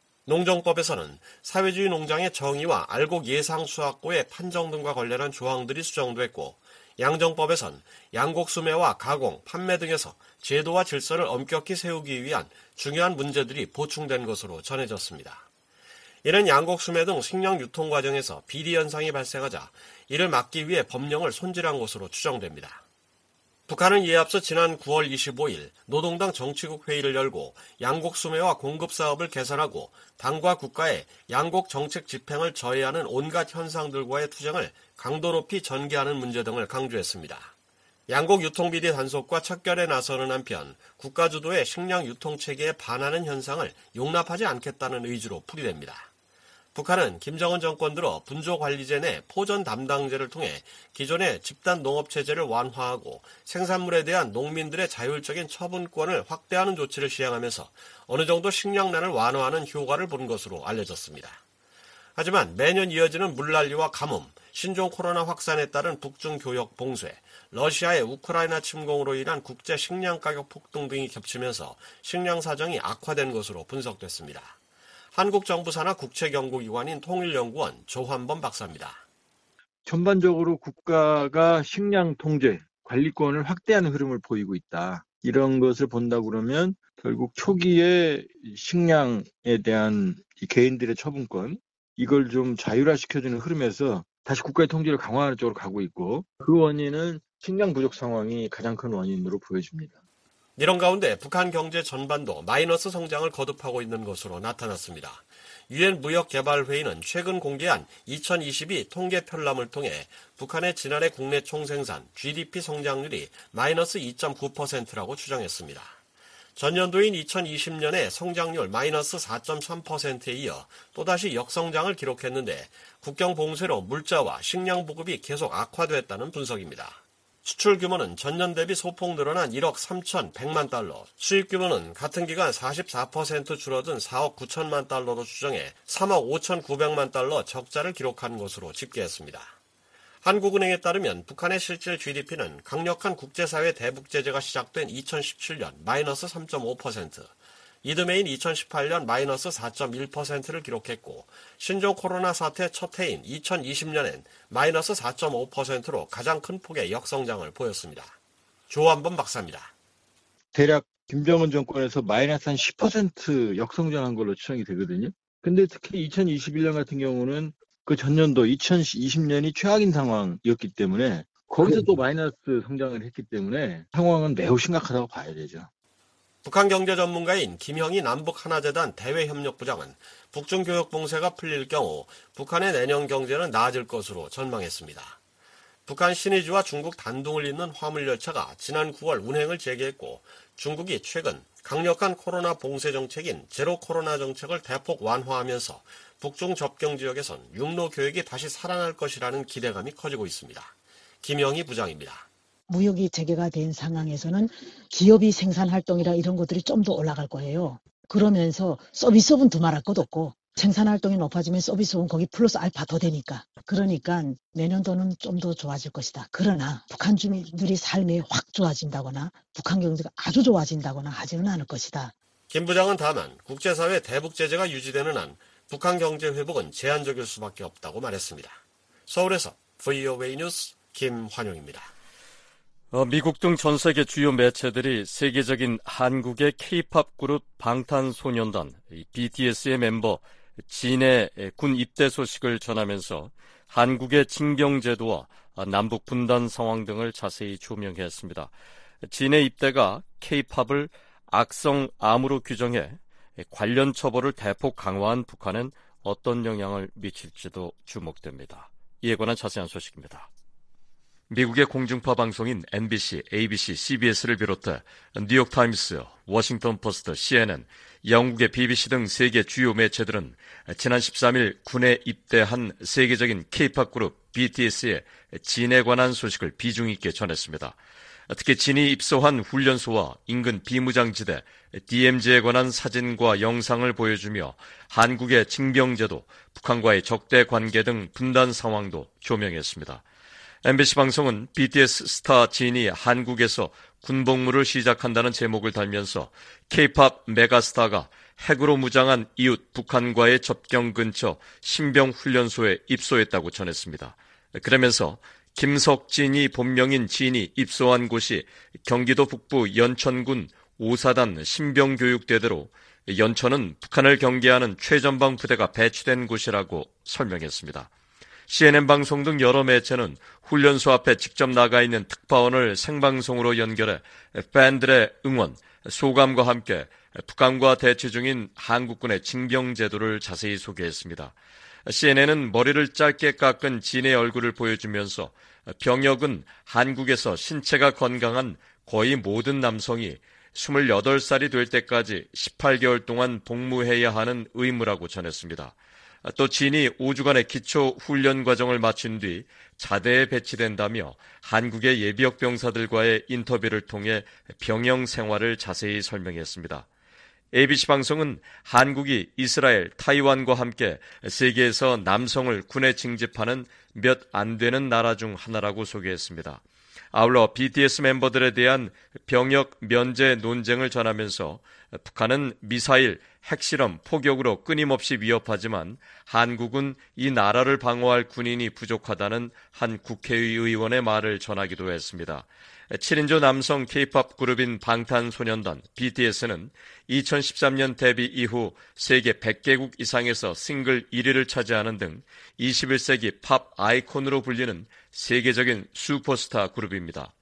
농정법에서는 사회주의 농장의 정의와 알곡 예상 수확고의 판정 등과 관련한 조항들이 수정됐고 양정법에선 양곡 수매와 가공, 판매 등에서 제도와 질서를 엄격히 세우기 위한 중요한 문제들이 보충된 것으로 전해졌습니다. 이는 양곡 수매 등 식량 유통 과정에서 비리 현상이 발생하자 이를 막기 위해 법령을 손질한 것으로 추정됩니다. 북한은 이에 앞서 지난 9월 25일 노동당 정치국 회의를 열고 양곡 수매와 공급 사업을 개선하고 당과 국가의 양곡 정책 집행을 저해하는 온갖 현상들과의 투쟁을 강도 높이 전개하는 문제 등을 강조했습니다. 양곡 유통비리 단속과 척결에 나서는 한편 국가 주도의 식량 유통 체계에 반하는 현상을 용납하지 않겠다는 의지로 풀이됩니다. 북한은 김정은 정권 들어 분조관리제 내 포전 담당제를 통해 기존의 집단 농업체제를 완화하고 생산물에 대한 농민들의 자율적인 처분권을 확대하는 조치를 시행하면서 어느 정도 식량난을 완화하는 효과를 본 것으로 알려졌습니다. 하지만 매년 이어지는 물난리와 가뭄, 신종 코로나 확산에 따른 북중 교역 봉쇄, 러시아의 우크라이나 침공으로 인한 국제 식량 가격 폭등 등이 겹치면서 식량 사정이 악화된 것으로 분석됐습니다. 한국정부 산하 국책연구기관인 통일연구원 조환범 박사입니다. 전반적으로 국가가 식량 통제, 관리권을 확대하는 흐름을 보이고 있다. 이런 것을 본다 그러면 결국 초기에 식량에 대한 이 개인들의 처분권, 이걸 좀 자율화시켜주는 흐름에서 다시 국가의 통제를 강화하는 쪽으로 가고 있고 그 원인은 식량 부족 상황이 가장 큰 원인으로 보여집니다. 이런 가운데 북한 경제 전반도 마이너스 성장을 거듭하고 있는 것으로 나타났습니다. 유엔 무역개발회의는 최근 공개한 2022 통계 편람을 통해 북한의 지난해 국내 총생산 GDP 성장률이 마이너스 2.9%라고 추정했습니다. 전년도인 2020년에 성장률 마이너스 4.3%에 이어 또다시 역성장을 기록했는데 국경 봉쇄로 물자와 식량 보급이 계속 악화됐다는 분석입니다. 수출 규모는 전년 대비 소폭 늘어난 1억 3,100만 달러, 수입 규모는 같은 기간 44% 줄어든 4억 9천만 달러로 추정해 3억 5,900만 달러 적자를 기록한 것으로 집계했습니다. 한국은행에 따르면 북한의 실질 GDP는 강력한 국제사회 대북 제재가 시작된 2017년 마이너스 3.5%, 이듬해인 2018년 마이너스 4.1%를 기록했고 신종 코로나 사태 첫 해인 2020년엔 마이너스 4.5%로 가장 큰 폭의 역성장을 보였습니다. 조한범 박사입니다. 대략 김정은 정권에서 마이너스 한 10% 역성장한 걸로 추정이 되거든요. 근데 특히 2021년 같은 경우는 그 전년도 2020년이 최악인 상황이었기 때문에 거기서 또 마이너스 성장을 했기 때문에 상황은 매우 심각하다고 봐야 되죠. 북한 경제 전문가인 김형희 남북하나재단 대외협력부장은 북중 교역 봉쇄가 풀릴 경우 북한의 내년 경제는 나아질 것으로 전망했습니다. 북한 신의주와 중국 단둥을 잇는 화물열차가 지난 9월 운행을 재개했고 중국이 최근 강력한 코로나 봉쇄 정책인 제로 코로나 정책을 대폭 완화하면서 북중 접경 지역에선 육로 교역이 다시 살아날 것이라는 기대감이 커지고 있습니다. 김형희 부장입니다. 무역이 재개가 된 상황에서는 기업이 생산활동이나 이런 것들이 좀 더 올라갈 거예요. 그러면서 서비스업은 두말할 것도 없고 생산활동이 높아지면 서비스업은 거기 플러스 알파 더 되니까. 그러니까 내년도는 좀 더 좋아질 것이다. 그러나 북한 주민들이 삶이 확 좋아진다거나 북한 경제가 아주 좋아진다거나 하지는 않을 것이다. 김 부장은 다만 국제사회 대북 제재가 유지되는 한 북한 경제 회복은 제한적일 수밖에 없다고 말했습니다. 서울에서 VOA 뉴스 김환용입니다. 미국 등 전 세계 주요 매체들이 세계적인 한국의 K-팝 그룹 방탄소년단 BTS의 mem버 진의 군 입대 소식을 전하면서 한국의 징병제도와 남북 분단 상황 등을 자세히 조명했습니다. 진의 입대가 K-팝을 악성 암으로 규정해 관련 처벌을 대폭 강화한 북한은 어떤 영향을 미칠지도 주목됩니다. 이에 관한 자세한 소식입니다. 미국의 공중파 방송인 NBC, ABC, CBS를 비롯해 뉴욕타임스, 워싱턴 포스트, CNN, 영국의 BBC 등 세계 주요 매체들은 지난 13일 군에 입대한 세계적인 K-팝 그룹 BTS의 진에 관한 소식을 비중 있게 전했습니다. 특히 진이 입소한 훈련소와 인근 비무장지대, DMZ에 관한 사진과 영상을 보여주며 한국의 징병제도, 북한과의 적대 관계 등 분단 상황도 조명했습니다. MBC 방송은 BTS 스타 진이 한국에서 군복무를 시작한다는 제목을 달면서 K-팝 메가스타가 핵으로 무장한 이웃 북한과의 접경 근처 신병훈련소에 입소했다고 전했습니다. 그러면서 김석진이 본명인 진이 입소한 곳이 경기도 북부 연천군 5사단 신병교육대대로 연천은 북한을 경계하는 최전방 부대가 배치된 곳이라고 설명했습니다. CNN 방송 등 여러 매체는 훈련소 앞에 직접 나가 있는 특파원을 생방송으로 연결해 팬들의 응원, 소감과 함께 북한과 대치 중인 한국군의 징병제도를 자세히 소개했습니다. CNN은 머리를 짧게 깎은 진의 얼굴을 보여주면서 병역은 한국에서 신체가 건강한 거의 모든 남성이 28살이 될 때까지 18개월 동안 복무해야 하는 의무라고 전했습니다. 또 진이 5주간의 기초 훈련 과정을 마친 뒤 자대에 배치된다며 한국의 예비역 병사들과의 인터뷰를 통해 병영 생활을 자세히 설명했습니다. ABC 방송은 한국이 이스라엘, 타이완과 함께 세계에서 남성을 군에 징집하는 몇 안 되는 나라 중 하나라고 소개했습니다. 아울러 BTS 멤버들에 대한 병역 면제 논쟁을 전하면서 북한은 미사일, 핵실험, 포격으로 끊임없이 위협하지만 한국은 이 나라를 방어할 군인이 부족하다는 한 국회의원의 말을 전하기도 했습니다. 7인조 남성 K-팝 그룹인 방탄소년단 BTS는 2013년 데뷔 이후 세계 100개국 이상에서 싱글 1위를 차지하는 등 21세기 팝 아이콘으로 불리는 세계적인 슈퍼스타 그룹입니다.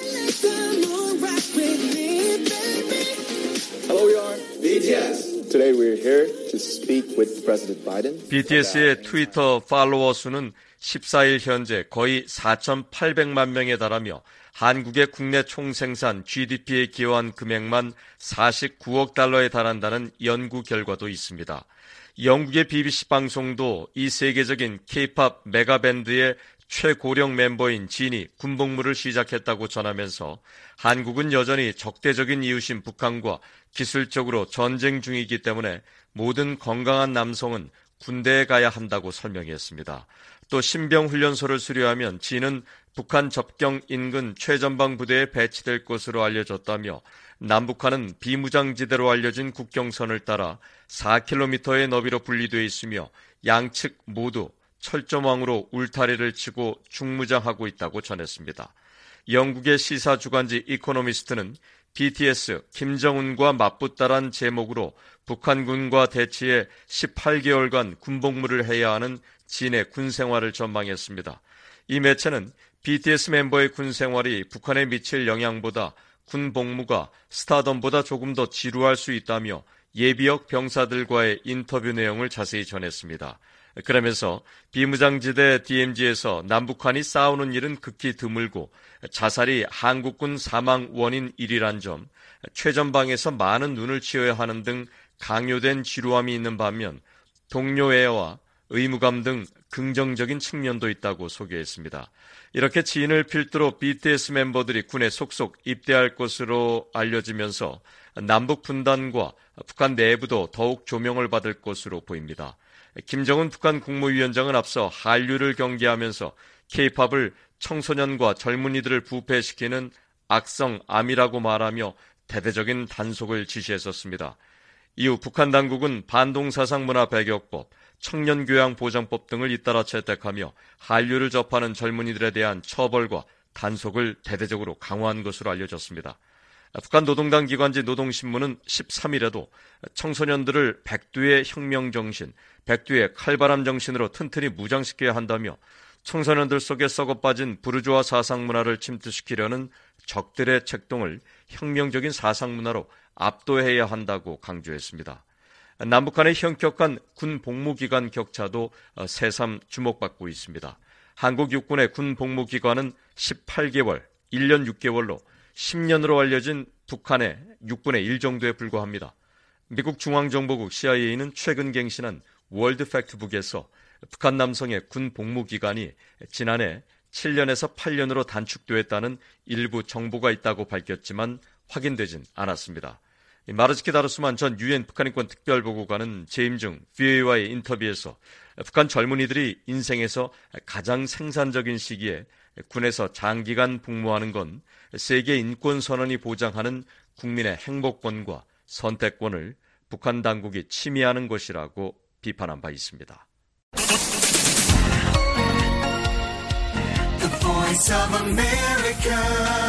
Hello, we are BTS. Today we're here to speak with President Biden. BTS의 트위터 팔로워 수는 14일 현재 거의 4,800만 명에 달하며 한국의 국내 총생산 GDP에 기여한 금액만 49억 달러에 달한다는 연구 결과도 있습니다. 영국의 BBC 방송도 이 세계적인 K-팝 메가밴드의 최고령 멤버인 진이 군복무를 시작했다고 전하면서 한국은 여전히 적대적인 이웃인 북한과 기술적으로 전쟁 중이기 때문에 모든 건강한 남성은 군대에 가야 한다고 설명했습니다. 또 신병훈련소를 수료하면 진은 북한 접경 인근 최전방 부대에 배치될 것으로 알려졌다며 남북한은 비무장지대로 알려진 국경선을 따라 4km의 너비로 분리되어 있으며 양측 모두 철조망으로 울타리를 치고 중무장하고 있다고 전했습니다. 영국의 시사주간지 이코노미스트는 BTS 김정은과 맞붙다란 제목으로 북한군과 대치해 18개월간 군복무를 해야 하는 진의 군생활을 전망했습니다. 이 매체는 BTS 멤버의 군생활이 북한에 미칠 영향보다 군복무가 스타덤보다 조금 더 지루할 수 있다며 예비역 병사들과의 인터뷰 내용을 자세히 전했습니다. 그러면서 비무장지대 DMZ에서 남북한이 싸우는 일은 극히 드물고 자살이 한국군 사망 원인 1위란 점, 최전방에서 많은 눈을 치어야 하는 등 강요된 지루함이 있는 반면 동료애와 의무감 등 긍정적인 측면도 있다고 소개했습니다. 이렇게 진을 필두로 BTS 멤버들이 군에 속속 입대할 것으로 알려지면서 남북 분단과 북한 내부도 더욱 조명을 받을 것으로 보입니다. 김정은 북한 국무위원장은 앞서 한류를 경계하면서 K-팝을 청소년과 젊은이들을 부패시키는 악성암이라고 말하며 대대적인 단속을 지시했었습니다. 이후 북한 당국은 반동사상문화배격법, 청년교양보장법 등을 잇따라 채택하며 한류를 접하는 젊은이들에 대한 처벌과 단속을 대대적으로 강화한 것으로 알려졌습니다. 북한 노동당 기관지 노동신문은 13일에도 청소년들을 백두의 혁명정신, 백두의 칼바람 정신으로 튼튼히 무장시켜야 한다며 청소년들 속에 썩어빠진 부르주아 사상문화를 침투시키려는 적들의 책동을 혁명적인 사상문화로 압도해야 한다고 강조했습니다. 남북한의 현격한 군 복무기간 격차도 새삼 주목받고 있습니다. 한국 육군의 군 복무기간은 18개월, 1년 6개월로 10년으로 알려진 북한의 6분의 1 정도에 불과합니다. 미국 중앙정보국 CIA는 최근 갱신한 월드팩트북에서 북한 남성의 군 복무기간이 지난해 7년에서 8년으로 단축되었다는 일부 정보가 있다고 밝혔지만 확인되진 않았습니다. 마르즈키 다르스만 전 유엔 북한인권 특별보고관은 재임 중 VOA와의 인터뷰에서 북한 젊은이들이 인생에서 가장 생산적인 시기에 군에서 장기간 복무하는 건 세계 인권선언이 보장하는 국민의 행복권과 선택권을 북한 당국이 침해하는 것이라고 비판한 바 있습니다. The Voice of America,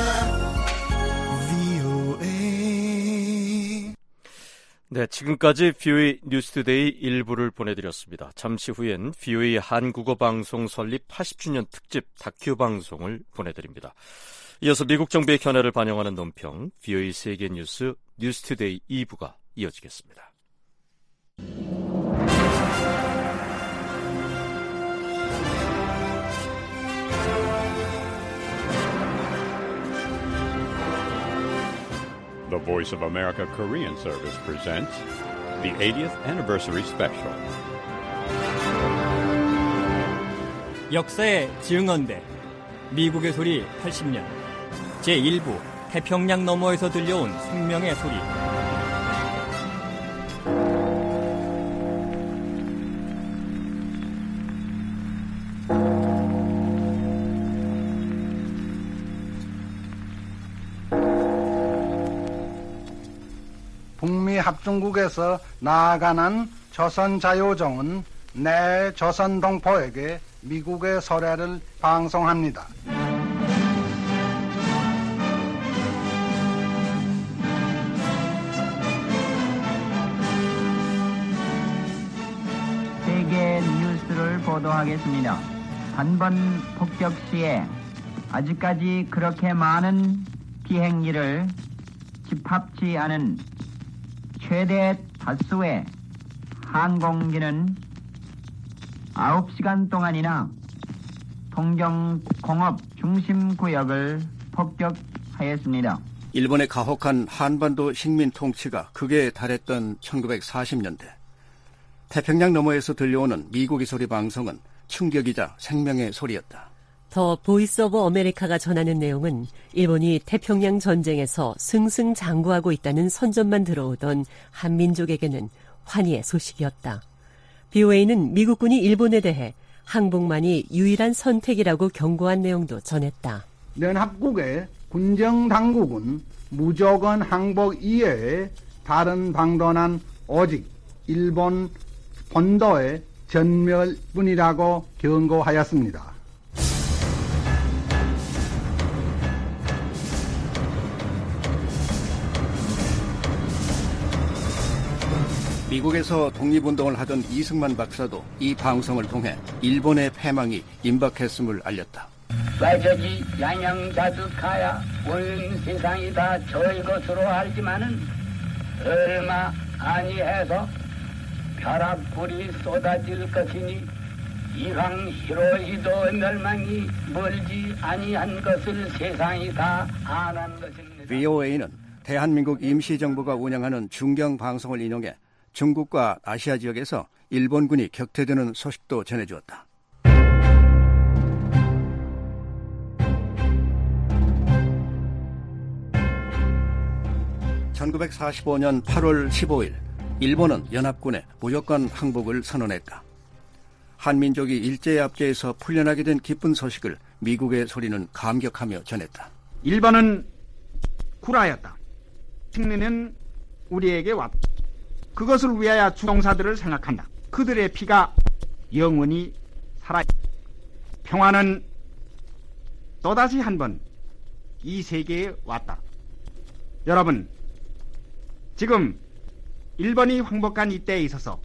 VOA. 네, 지금까지 VOA 뉴스투데이 1부를 보내드렸습니다. 잠시 후엔 VOA 한국어 방송 설립 80주년 특집 다큐 방송을 보내드립니다. 이어서 미국 정부의 견해를 반영하는 논평 VOA 세계 뉴스 뉴스투데이 2부가 이어지겠습니다. The Voice of America Korean Service presents the 80th Anniversary Special. 역사의 증언대 미국의 소리 80년 제1부 태평양 너머에서 들려온 생명의 소리. 북미 합중국에서 나아가는 조선자유정은 내 조선 동포에게 미국의 소래를 방송합니다. 세계 뉴스를 보도하겠습니다. 단번 폭격 시에 아직까지 그렇게 많은 비행기를 집합치 않은 최대 다수의 항공기는 9시간 동안이나 동경공업 중심구역을 폭격하였습니다. 일본의 가혹한 한반도 식민 통치가 극에 달했던 1940년대 태평양 너머에서 들려오는 미국의 소리 방송은 충격이자 생명의 소리였다. 더 보이스 오브 아메리카가 전하는 내용은 일본이 태평양 전쟁에서 승승장구하고 있다는 선전만 들어오던 한민족에게는 환희의 소식이었다. BOA는 미국군이 일본에 대해 항복만이 유일한 선택이라고 경고한 내용도 전했다. 연합국의 군정당국은 무조건 항복 이외에 다른 방도는 오직 일본 본도의 전멸뿐이라고 경고하였습니다. 미국에서 독립운동을 하던 이승만 박사도 이 방송을 통해 일본의 패망이 임박했음을 알렸다. 와저지 양양자득하야 온 세상이 다 저의 것으로 알지만은 얼마 아니해서 벼락불이 쏟아질 것이니 이왕 히로시도 멸망이 멀지 아니한 것을 세상이 다 아는 것입니다. BOA는 대한민국 임시정부가 운영하는 중경방송을 인용해 중국과 아시아 지역에서 일본군이 격퇴되는 소식도 전해주었다. (1945년 8월 15일) 일본은 연합군의 무조건 항복을 선언했다. 한민족이 일제압제에서 풀려나게 된 기쁜 소식을 미국의 소리는 감격하며 전했다. 일본은 굴하였다. 승리는 우리에게 왔다. 그것을 위하여 주동사들을 생각한다. 그들의 피가 영원히 살아있다. 평화는 또다시 한번 이 세계에 왔다. 여러분, 지금 일본이 황복한 이때에 있어서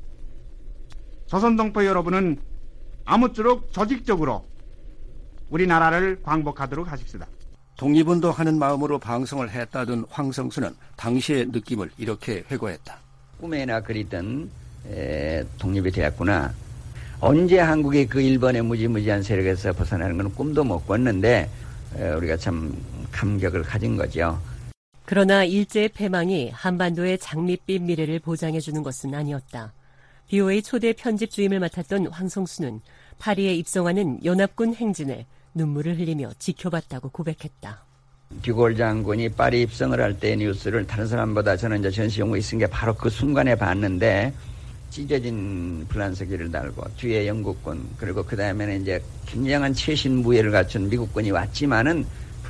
조선동포 여러분은 아무쪼록 조직적으로 우리나라를 광복하도록 하십시다. 독립운동하는 마음으로 방송을 했다던 황성수는 당시의 느낌을 이렇게 회고했다. 꿈에나 그리던 독립이 되었구나. 언제 한국이 그 일본의 무지무지한 세력에서 벗어나는 건 꿈도 못 꿨는데 우리가 참 감격을 가진 거죠. 그러나 일제의 패망이 한반도의 장밋빛 미래를 보장해주는 것은 아니었다. BOA 초대 편집 주임을 맡았던 황성수는 파리에 입성하는 연합군 행진을 눈물을 흘리며 지켜봤다고 고백했다. 디골 장군이 파리 입성을 할 때 뉴스를 다른 사람보다 저는 이제 전시용구에 있은 게 바로 그 순간에 봤는데 찢어진 불란서기를 달고 뒤에 영국군 그리고 그 다음에는 이제 굉장한 최신 무예를 갖춘 미국군이 왔지만은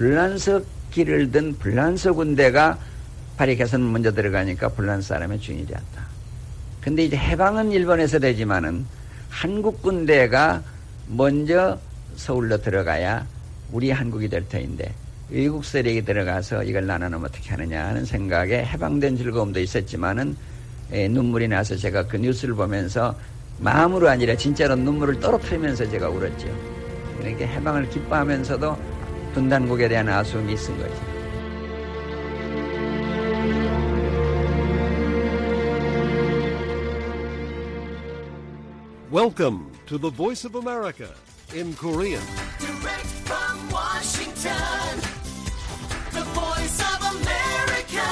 불란서기를 든 불란서 군대가 파리 개선 먼저 들어가니까 불란서 사람의 주인이 되었다. 근데 이제 해방은 일본에서 되지만은 한국 군대가 먼저 서울로 들어가야 우리 한국이 될 터인데 외국 세력이 들어가서 이걸 나눠놓으면 어떻게 하느냐 하는 생각에 해방된 즐거움도 있었지만은 눈물이 나서 제가 그 뉴스를 보면서 마음으로 아니라 진짜로 눈물을 떨어뜨리면서 제가 울었죠. 그러니까 해방을 기뻐하면서도 분단국에 대한 아쉬움이 있은 거죠. Welcome to the Voice of America in Korean. Direct from Washington, the Voice of America,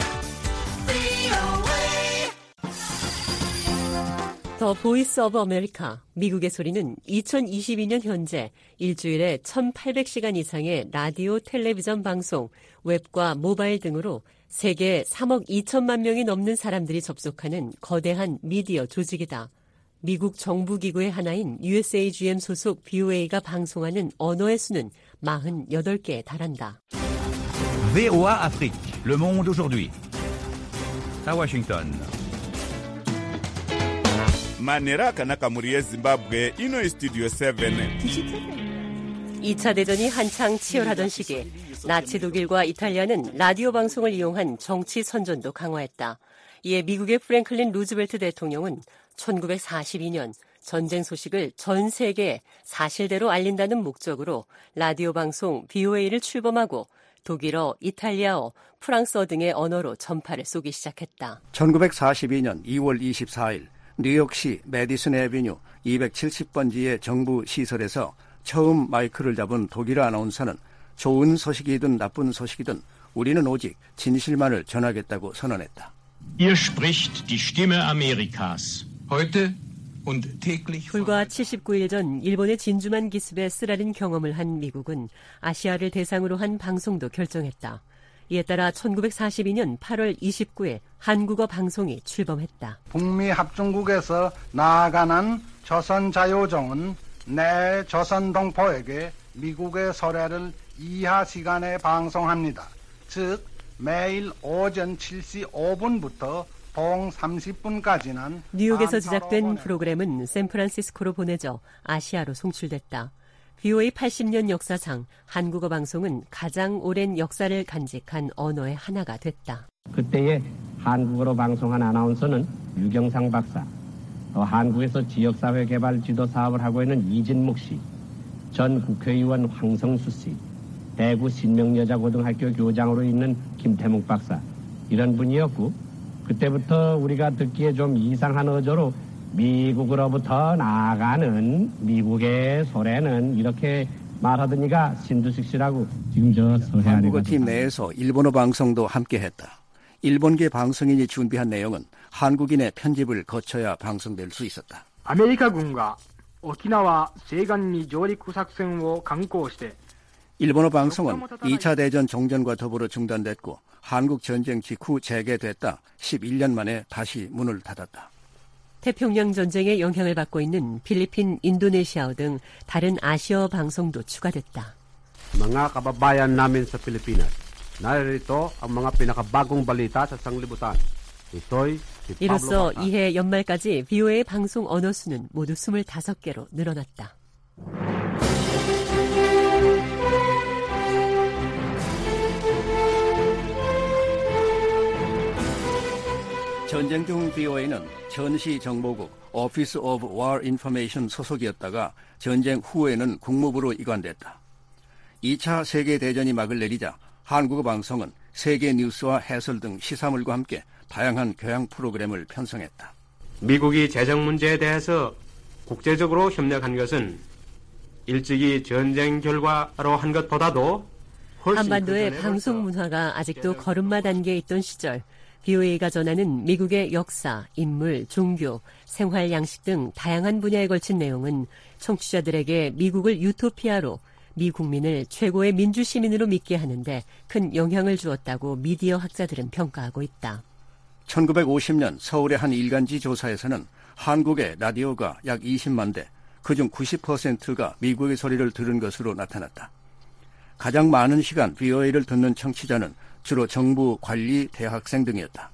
VOA. 더 보이스 오브 아메리카, 미국의 소리는 2022년 현재 일주일에 1,800시간 이상의 라디오, 텔레비전 방송, 웹과 모바일 등으로 세계 3억 2천만 명이 넘는 사람들이 접속하는 거대한 미디어 조직이다. 미국 정부기구의 하나인 USAGM 소속 BOA가 방송하는 언어의 수는 48개에 달한다. VOA Afrique, Le Monde aujourd'hui. À Washington. Maneraka nakamuriye Zimbabwe ino Studio 7. 2차 대전이 한창 치열하던 시기에 나치 독일과 이탈리아는 라디오 방송을 이용한 정치 선전도 강화했다. 이에 미국의 프랭클린 루즈벨트 대통령은 1942년 전쟁 소식을 전 세계에 사실대로 알린다는 목적으로 라디오 방송 BOA를 출범하고 독일어, 이탈리아어, 프랑스어 등의 언어로 전파를 쏘기 시작했다. 1942년 2월 24일 뉴욕시 메디슨 애비뉴 270번지의 정부 시설에서 처음 마이크를 잡은 독일어 아나운서는 좋은 소식이든 나쁜 소식이든 우리는 오직 진실만을 전하겠다고 선언했다. Hier spricht die Stimme Amerikas. 불과 79일 전 일본의 진주만 기습에 쓰라린 경험을 한 미국은 아시아를 대상으로 한 방송도 결정했다. 이에 따라 1942년 8월 29일 한국어 방송이 출범했다. 북미 합중국에서 나아가는 조선자유정은 내 조선 동포에게 미국의 소래를 이하 시간에 방송합니다. 즉 매일 오전 7시 5분부터 봉 30분까지는 뉴욕에서 제작된 프로그램은 샌프란시스코로 보내져 아시아로 송출됐다. VOA 80년 역사상 한국어 방송은 가장 오랜 역사를 간직한 언어의 하나가 됐다. 그때의 한국어로 방송한 아나운서는 유경상 박사, 또 한국에서 지역사회 개발 지도 사업을 하고 있는 이진묵 씨, 전 국회의원 황성수 씨, 대구 신명여자고등학교 교장으로 있는 김태묵 박사, 이런 분이었고, 그때부터 우리가 듣기에 좀 이상한 어조로 미국으로부터 나아가는 미국의 소래는 이렇게 말하던 이가 신두식 씨라고 지금 저 서해안에 한국어팀 내에서 일본어 방송도 함께했다. 일본계 방송인이 준비한 내용은 한국인의 편집을 거쳐야 방송될 수 있었다. 아메리카군과 오키나와 세관に 上陸作戦を敢行して 일본어 방송은 2차 대전 종전과 더불어 중단됐고 한국 전쟁 직후 재개됐다 11년 만에 다시 문을 닫았다. 태평양 전쟁의 영향을 받고 있는 필리핀, 인도네시아어 등 다른 아시아 방송도 추가됐다. Mga kababayan namin sa Pilipinas, narito ang mga pinakabagong balita sa sanglibutan. Ito'y 이로써 이해 연말까지 VOA 방송 언어 수는 모두 25개로 늘어났다. 전쟁 중 VOA는 전시 정보국 Office of War Information 소속이었다가 전쟁 후에는 국무부로 이관됐다. 2차 세계대전이 막을 내리자 한국어 방송은 세계 뉴스와 해설 등 시사물과 함께 다양한 교양 프로그램을 편성했다. 미국이 재정 문제에 대해서 국제적으로 협력한 것은 일찍이 전쟁 결과로 한 것보다도 한반도의 방송 문화가 아직도 걸음마 단계에 있던 시절 VOA가 전하는 미국의 역사, 인물, 종교, 생활 양식 등 다양한 분야에 걸친 내용은 청취자들에게 미국을 유토피아로 미 국민을 최고의 민주시민으로 믿게 하는데 큰 영향을 주었다고 미디어 학자들은 평가하고 있다. 1950년 서울의 한 일간지 조사에서는 한국의 라디오가 약 20만 대, 그중 90%가 미국의 소리를 들은 것으로 나타났다. 가장 많은 시간 VOA를 듣는 청취자는 주로 정부, 관리, 대학생 등이었다.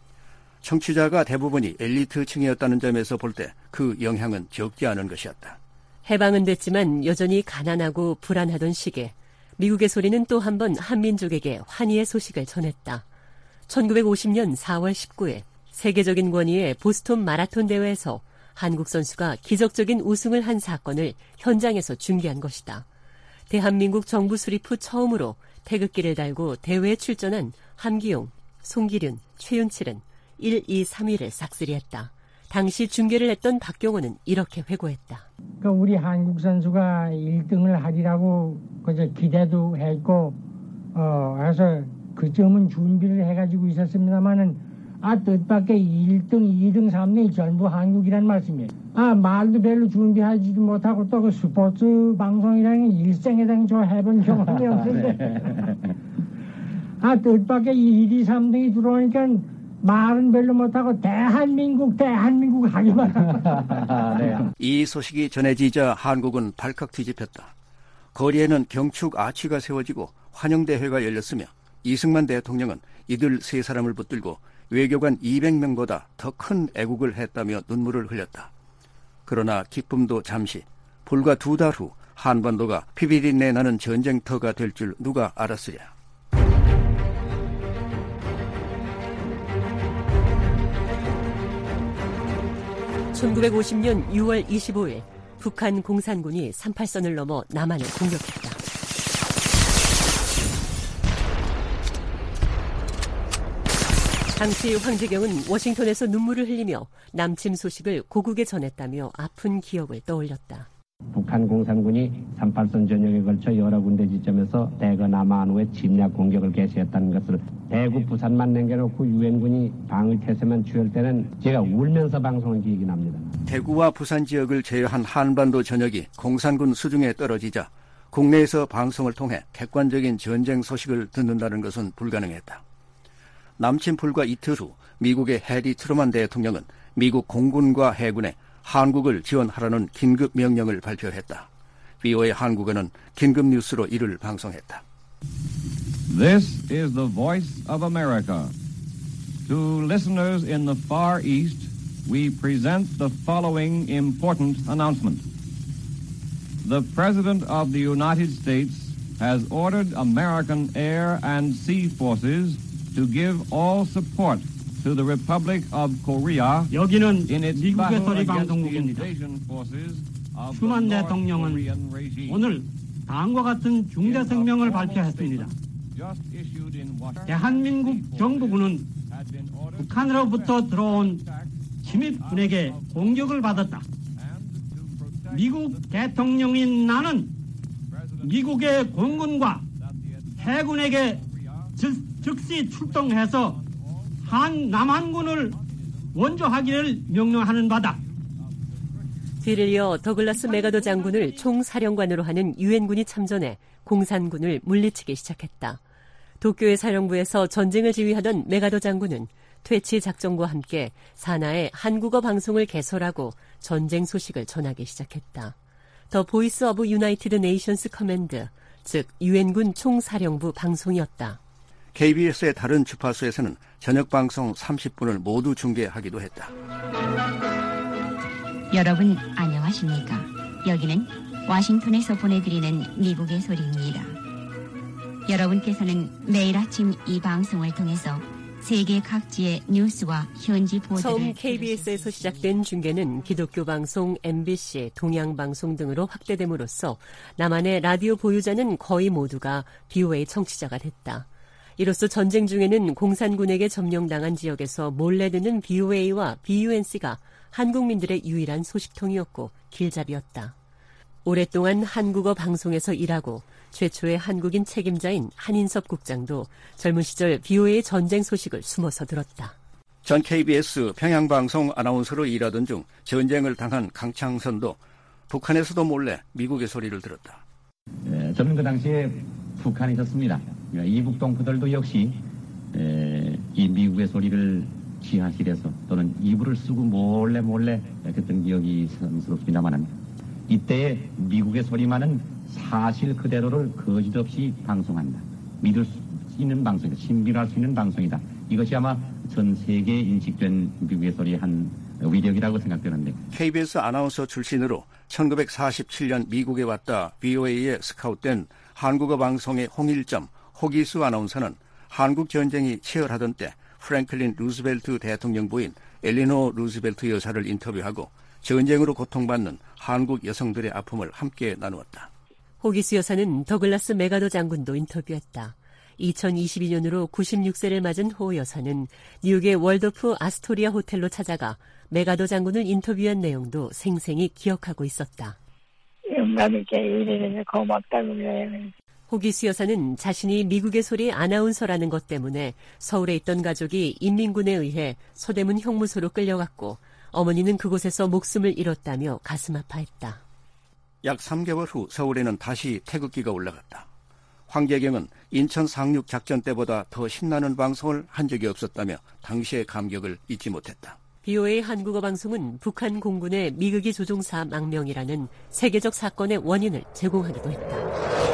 청취자가 대부분이 엘리트층이었다는 점에서 볼 때 그 영향은 적지 않은 것이었다. 해방은 됐지만 여전히 가난하고 불안하던 시기에 미국의 소리는 또 한 번 한민족에게 환희의 소식을 전했다. 1950년 4월 19일 세계적인 권위의 보스턴 마라톤 대회에서 한국 선수가 기적적인 우승을 한 사건을 현장에서 중계한 것이다. 대한민국 정부 수립 후 처음으로 태극기를 달고 대회에 출전한 함기용, 송기륜, 최윤칠은 1, 2, 3위를 싹쓸이했다. 당시 중계를 했던 박경호는 이렇게 회고했다. 그러니까 우리 한국 선수가 1등을 하리라고 그저 기대도 했고 해서 그 점은 준비를 해가지고 있었습니다만은 뜻밖의 1등, 2등, 3등이 전부 한국이란 말씀이에요. 말도 별로 준비하지도 못하고 또 그 스포츠 방송이라는 게 일생에 저 해본 경험이 없는데 뜻밖의 1, 2, 3등이 들어오니까 말은 별로 못하고 대한민국 하기만 합니다. 네. 이 소식이 전해지자 한국은 발칵 뒤집혔다. 거리에는 경축 아치가 세워지고 환영대회가 열렸으며 이승만 대통령은 이들 세 사람을 붙들고 외교관 200명보다 더 큰 애국을 했다며 눈물을 흘렸다. 그러나 기쁨도 잠시, 불과 2달 후 한반도가 피비린내 나는 전쟁터가 될 줄 누가 알았으랴. (1950년 6월 25일) 북한 공산군이 38선을 넘어 남한을 공격했다. 당시 황재경은 워싱턴에서 눈물을 흘리며 남침 소식을 고국에 전했다며 아픈 기억을 떠올렸다. 북한 공산군이 38선 전역에 걸쳐 여러 군데 지점에서 대거 남한후에 침략 공격을 개시했다는 것을 대구 부산만 남겨놓고 유엔군이 방을 태세만 취할 때는 제가 울면서 방송한 기억이 납니다. 대구와 부산 지역을 제외한 한반도 전역이 공산군 수중에 떨어지자 국내에서 방송을 통해 객관적인 전쟁 소식을 듣는다는 것은 불가능했다. 남침 불과 이틀 후 미국의 해리 트루만 대통령은 미국 공군과 해군에 한국을 지원하라는 긴급 명령을 발표했다. VOA 한국어는 긴급 뉴스로 이를 방송했다. This is the voice of America. To listeners in the Far East, we present the following important announcement. The President of the United States has ordered American air and sea forces to give all support to the Republic of Korea 여기는 in its 미국의 battle 소리 against the 방송국입니다. invasion forces of the 트루만 North 대통령은 Korean regime. 오늘 다음과 같은 중대声명을 발표했습니다. 대한민국 정부군은 북한으로부터 들어온 침입군에게 공격을 받았다. 미국 대통령인 나는 미국의 공군과 해군에게 즉시 출동해서 남한군을 원조하기를 명령하는 바다. 뒤를 이어 더글라스 메가더 장군을 총사령관으로 하는 유엔군이 참전해 공산군을 물리치기 시작했다. 도쿄의 사령부에서 전쟁을 지휘하던 메가더 장군은 퇴치 작전과 함께 산하에 한국어 방송을 개설하고 전쟁 소식을 전하기 시작했다. 더 보이스 오브 유나이티드 네이션스 커맨드, 즉 유엔군 총사령부 방송이었다. KBS의 다른 주파수에서는 저녁 방송 30분을 모두 중계하기도 했다. 여러분 안녕하십니까? 여기는 워싱턴에서 보내드리는 미국의 소리입니다. 여러분께서는 매일 아침 이 방송을 통해서 세계 각지의 뉴스와 현지 보도를 처음 KBS에서 시작된 중계는 기독교 방송, MBC, 동양방송 등으로 확대됨으로써 남한의 라디오 보유자는 거의 모두가 VOA 청취자가 됐다. 이로써 전쟁 중에는 공산군에게 점령당한 지역에서 몰래 듣는 VOA와 BUNC가 한국민들의 유일한 소식통이었고 길잡이였다. 오랫동안 한국어 방송에서 일하고 최초의 한국인 책임자인 한인섭 국장도 젊은 시절 VOA의 전쟁 소식을 숨어서 들었다. 전 KBS 평양방송 아나운서로 일하던 중 전쟁을 당한 강창선도 북한에서도 몰래 미국의 소리를 들었다. 저는 그 당시에 북한에 있었습니다. 이북 동포들도 역시 이 미국의 소리를 지하실에서 또는 이불을 쓰고 몰래 듣던 기억이 스럽습니다만 이때의 미국의 소리만은 사실 그대로를 거짓 없이 방송한다. 믿을 수 있는 방송이다. 신빙할 수 있는 방송이다. 이것이 아마 전 세계에 인식된 미국의 소리의 한 위력이라고 생각되는데 KBS 아나운서 출신으로 1947년 미국에 왔다 VOA에 스카웃된 한국어 방송의 홍일점 호기수 아나운서는 한국 전쟁이 치열하던 때 프랭클린 루즈벨트 대통령 부인 엘리노 루즈벨트 여사를 인터뷰하고 전쟁으로 고통받는 한국 여성들의 아픔을 함께 나누었다. 호기수 여사는 더글라스 메가더 장군도 인터뷰했다. 2022년으로 96세를 맞은 호 여사는 뉴욕의 월더프 아스토리아 호텔로 찾아가 메가더 장군을 인터뷰한 내용도 생생히 기억하고 있었다. 나에게 이래서 고맙다고 그래요. 호기수 여사는 자신이 미국의 소리 아나운서라는 것 때문에 서울에 있던 가족이 인민군에 의해 서대문 형무소로 끌려갔고 어머니는 그곳에서 목숨을 잃었다며 가슴 아파했다. 약 3개월 후 서울에는 다시 태극기가 올라갔다. 황재경은 인천 상륙 작전 때보다 더 신나는 방송을 한 적이 없었다며 당시의 감격을 잊지 못했다. VOA 한국어 방송은 북한 공군의 미극이 조종사 망명이라는 세계적 사건의 원인을 제공하기도 했다.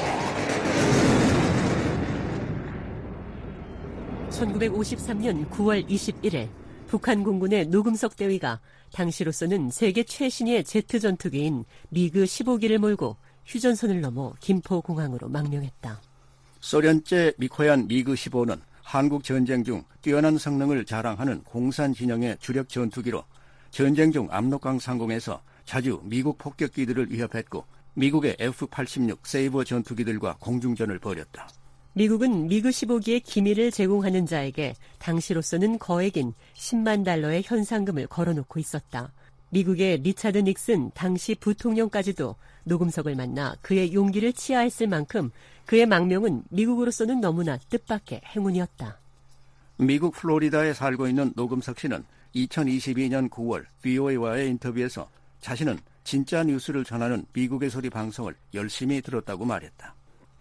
1953년 9월 21일 북한 공군의 노금석 대위가 당시로서는 세계 최신의 제트 전투기인 미그 15기를 몰고 휴전선을 넘어 김포공항으로 망명했다. 소련제 미코얀 미그 15는 한국 전쟁 중 뛰어난 성능을 자랑하는 공산 진영의 주력 전투기로 전쟁 중 압록강 상공에서 자주 미국 폭격기들을 위협했고 미국의 F-86 세이버 전투기들과 공중전을 벌였다. 미국은 미그 15기의 기밀을 제공하는 자에게 당시로서는 거액인 $10만 현상금을 걸어놓고 있었다. 미국의 리차드 닉슨 당시 부통령까지도 녹음석을 만나 그의 용기를 치하했을 만큼 그의 망명은 미국으로서는 너무나 뜻밖의 행운이었다. 미국 플로리다에 살고 있는 노금석 씨는 2022년 9월 VOA와의 인터뷰에서 자신은 진짜 뉴스를 전하는 미국의 소리 방송을 열심히 들었다고 말했다.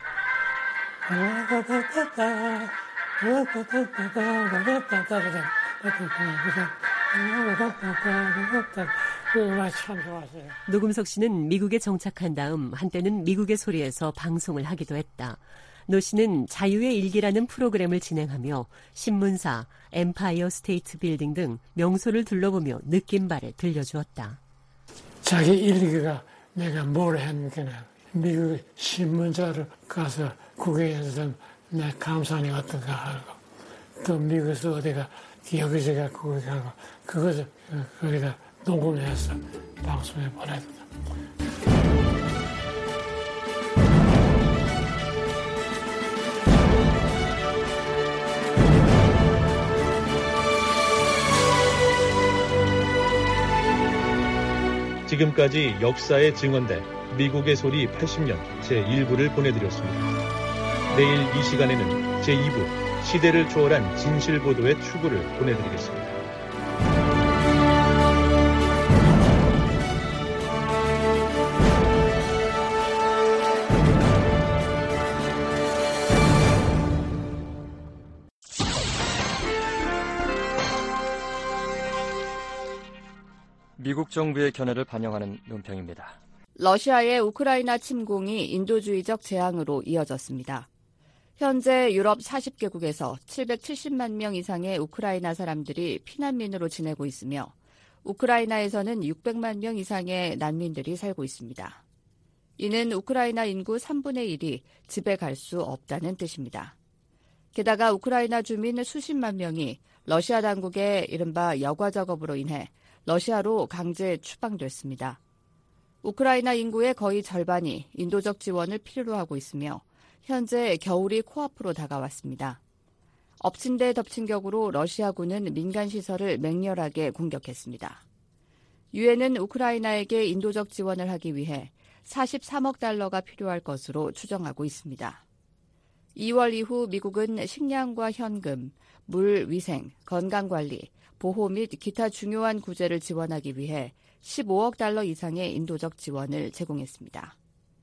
노금석 씨는 미국에 정착한 다음 한때는 미국의 소리에서 방송을 하기도 했다. 노 씨는 자유의 일기라는 프로그램을 진행하며 신문사, 엠파이어 스테이트 빌딩 등 명소를 둘러보며 느낀 바를 들려주었다. 자기 일기가 내가 뭘 했는가 미국 신문사로 가서 국회에서 내 감상이 어떤가 하고 또 미국에서 어디가 여기저기 거기 가고 그것을 거기다 녹음해서 방송에 보냈다. 지금까지 역사에 증언된 미국의 소리 80년 제1부를 보내드렸습니다. 내일 이 시간에는 제2부 시대를 초월한 진실보도의 추구를 보내드리겠습니다. 미국 정부의 견해를 반영하는 논평입니다. 러시아의 우크라이나 침공이 인도주의적 재앙으로 이어졌습니다. 현재 유럽 40개국에서 770만 명 이상의 우크라이나 사람들이 피난민으로 지내고 있으며 우크라이나에서는 600만 명 이상의 난민들이 살고 있습니다. 이는 우크라이나 인구 3분의 1이 집에 갈 수 없다는 뜻입니다. 게다가 우크라이나 주민 수십만 명이 러시아 당국의 이른바 여과 작업으로 인해 러시아로 강제 추방됐습니다. 우크라이나 인구의 거의 절반이 인도적 지원을 필요로 하고 있으며 현재 겨울이 코앞으로 다가왔습니다. 엎친 데 덮친 격으로 러시아군은 민간시설을 맹렬하게 공격했습니다. 유엔은 우크라이나에게 인도적 지원을 하기 위해 43억 달러가 필요할 것으로 추정하고 있습니다. 2월 이후 미국은 식량과 현금, 물, 위생, 건강관리, 보호 및 기타 중요한 구제를 지원하기 위해 15억 달러 이상의 인도적 지원을 제공했습니다.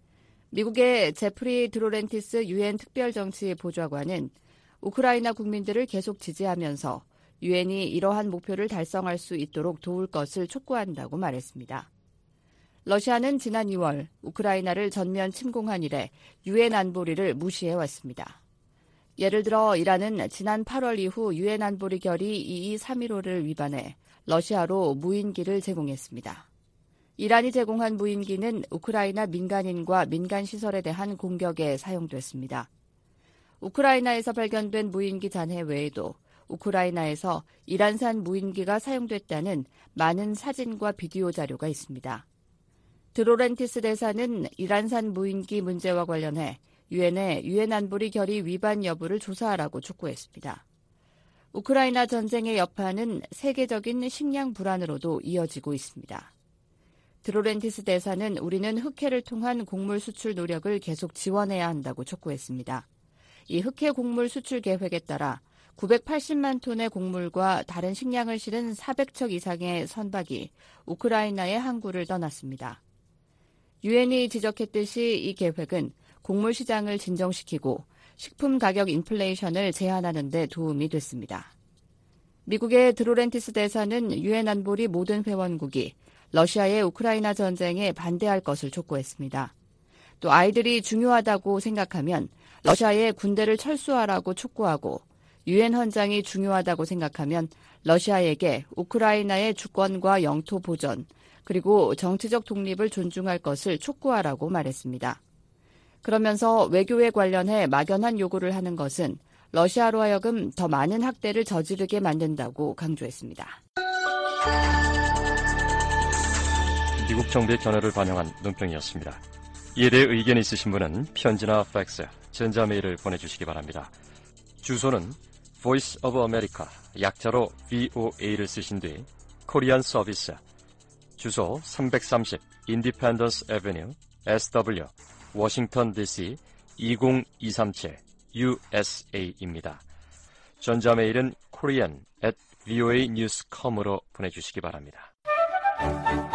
미국의 제프리 드로렌티스 유엔 특별정치보좌관은 우크라이나 국민들을 계속 지지하면서 유엔이 이러한 목표를 달성할 수 있도록 도울 것을 촉구한다고 말했습니다. 러시아는 지난 2월 우크라이나를 전면 침공한 이래 유엔 안보리를 무시해왔습니다. 예를 들어 이란은 지난 8월 이후 유엔 안보리 결의 22315를 위반해 러시아로 무인기를 제공했습니다. 이란이 제공한 무인기는 우크라이나 민간인과 민간시설에 대한 공격에 사용됐습니다. 우크라이나에서 발견된 무인기 잔해 외에도 우크라이나에서 이란산 무인기가 사용됐다는 많은 사진과 비디오 자료가 있습니다. 드로렌티스 대사는 이란산 무인기 문제와 관련해 유엔에 유엔 안보리 결의 위반 여부를 조사하라고 촉구했습니다. 우크라이나 전쟁의 여파는 세계적인 식량 불안으로도 이어지고 있습니다. 드로렌티스 대사는 우리는 흑해를 통한 곡물 수출 노력을 계속 지원해야 한다고 촉구했습니다. 이 흑해 곡물 수출 계획에 따라 980만 톤의 곡물과 다른 식량을 실은 400척 이상의 선박이 우크라이나의 항구를 떠났습니다. 유엔이 지적했듯이 이 계획은 곡물 시장을 진정시키고 식품 가격 인플레이션을 제한하는 데 도움이 됐습니다. 미국의 드로렌티스 대사는 유엔 안보리 모든 회원국이 러시아의 우크라이나 전쟁에 반대할 것을 촉구했습니다. 또 아이들이 중요하다고 생각하면 러시아의 군대를 철수하라고 촉구하고 유엔 헌장이 중요하다고 생각하면 러시아에게 우크라이나의 주권과 영토 보전 그리고 정치적 독립을 존중할 것을 촉구하라고 말했습니다. 그러면서 외교에 관련해 막연한 요구를 하는 것은 러시아로 하여금 더 많은 학대를 저지르게 만든다고 강조했습니다. 미국 정부의 견해를 반영한 논평이었습니다. 이에 대해 의견이 있으신 분은 편지나 팩스, 전자메일을 보내주시기 바랍니다. 주소는 Voice of America, 약자로 VOA를 쓰신 뒤 코리안 서비스 주소 330 인디펜던스 애비뉴 SW 워싱턴 DC 20237 USA입니다. 전자메일은 korean@voanews.com으로 보내주시기 바랍니다.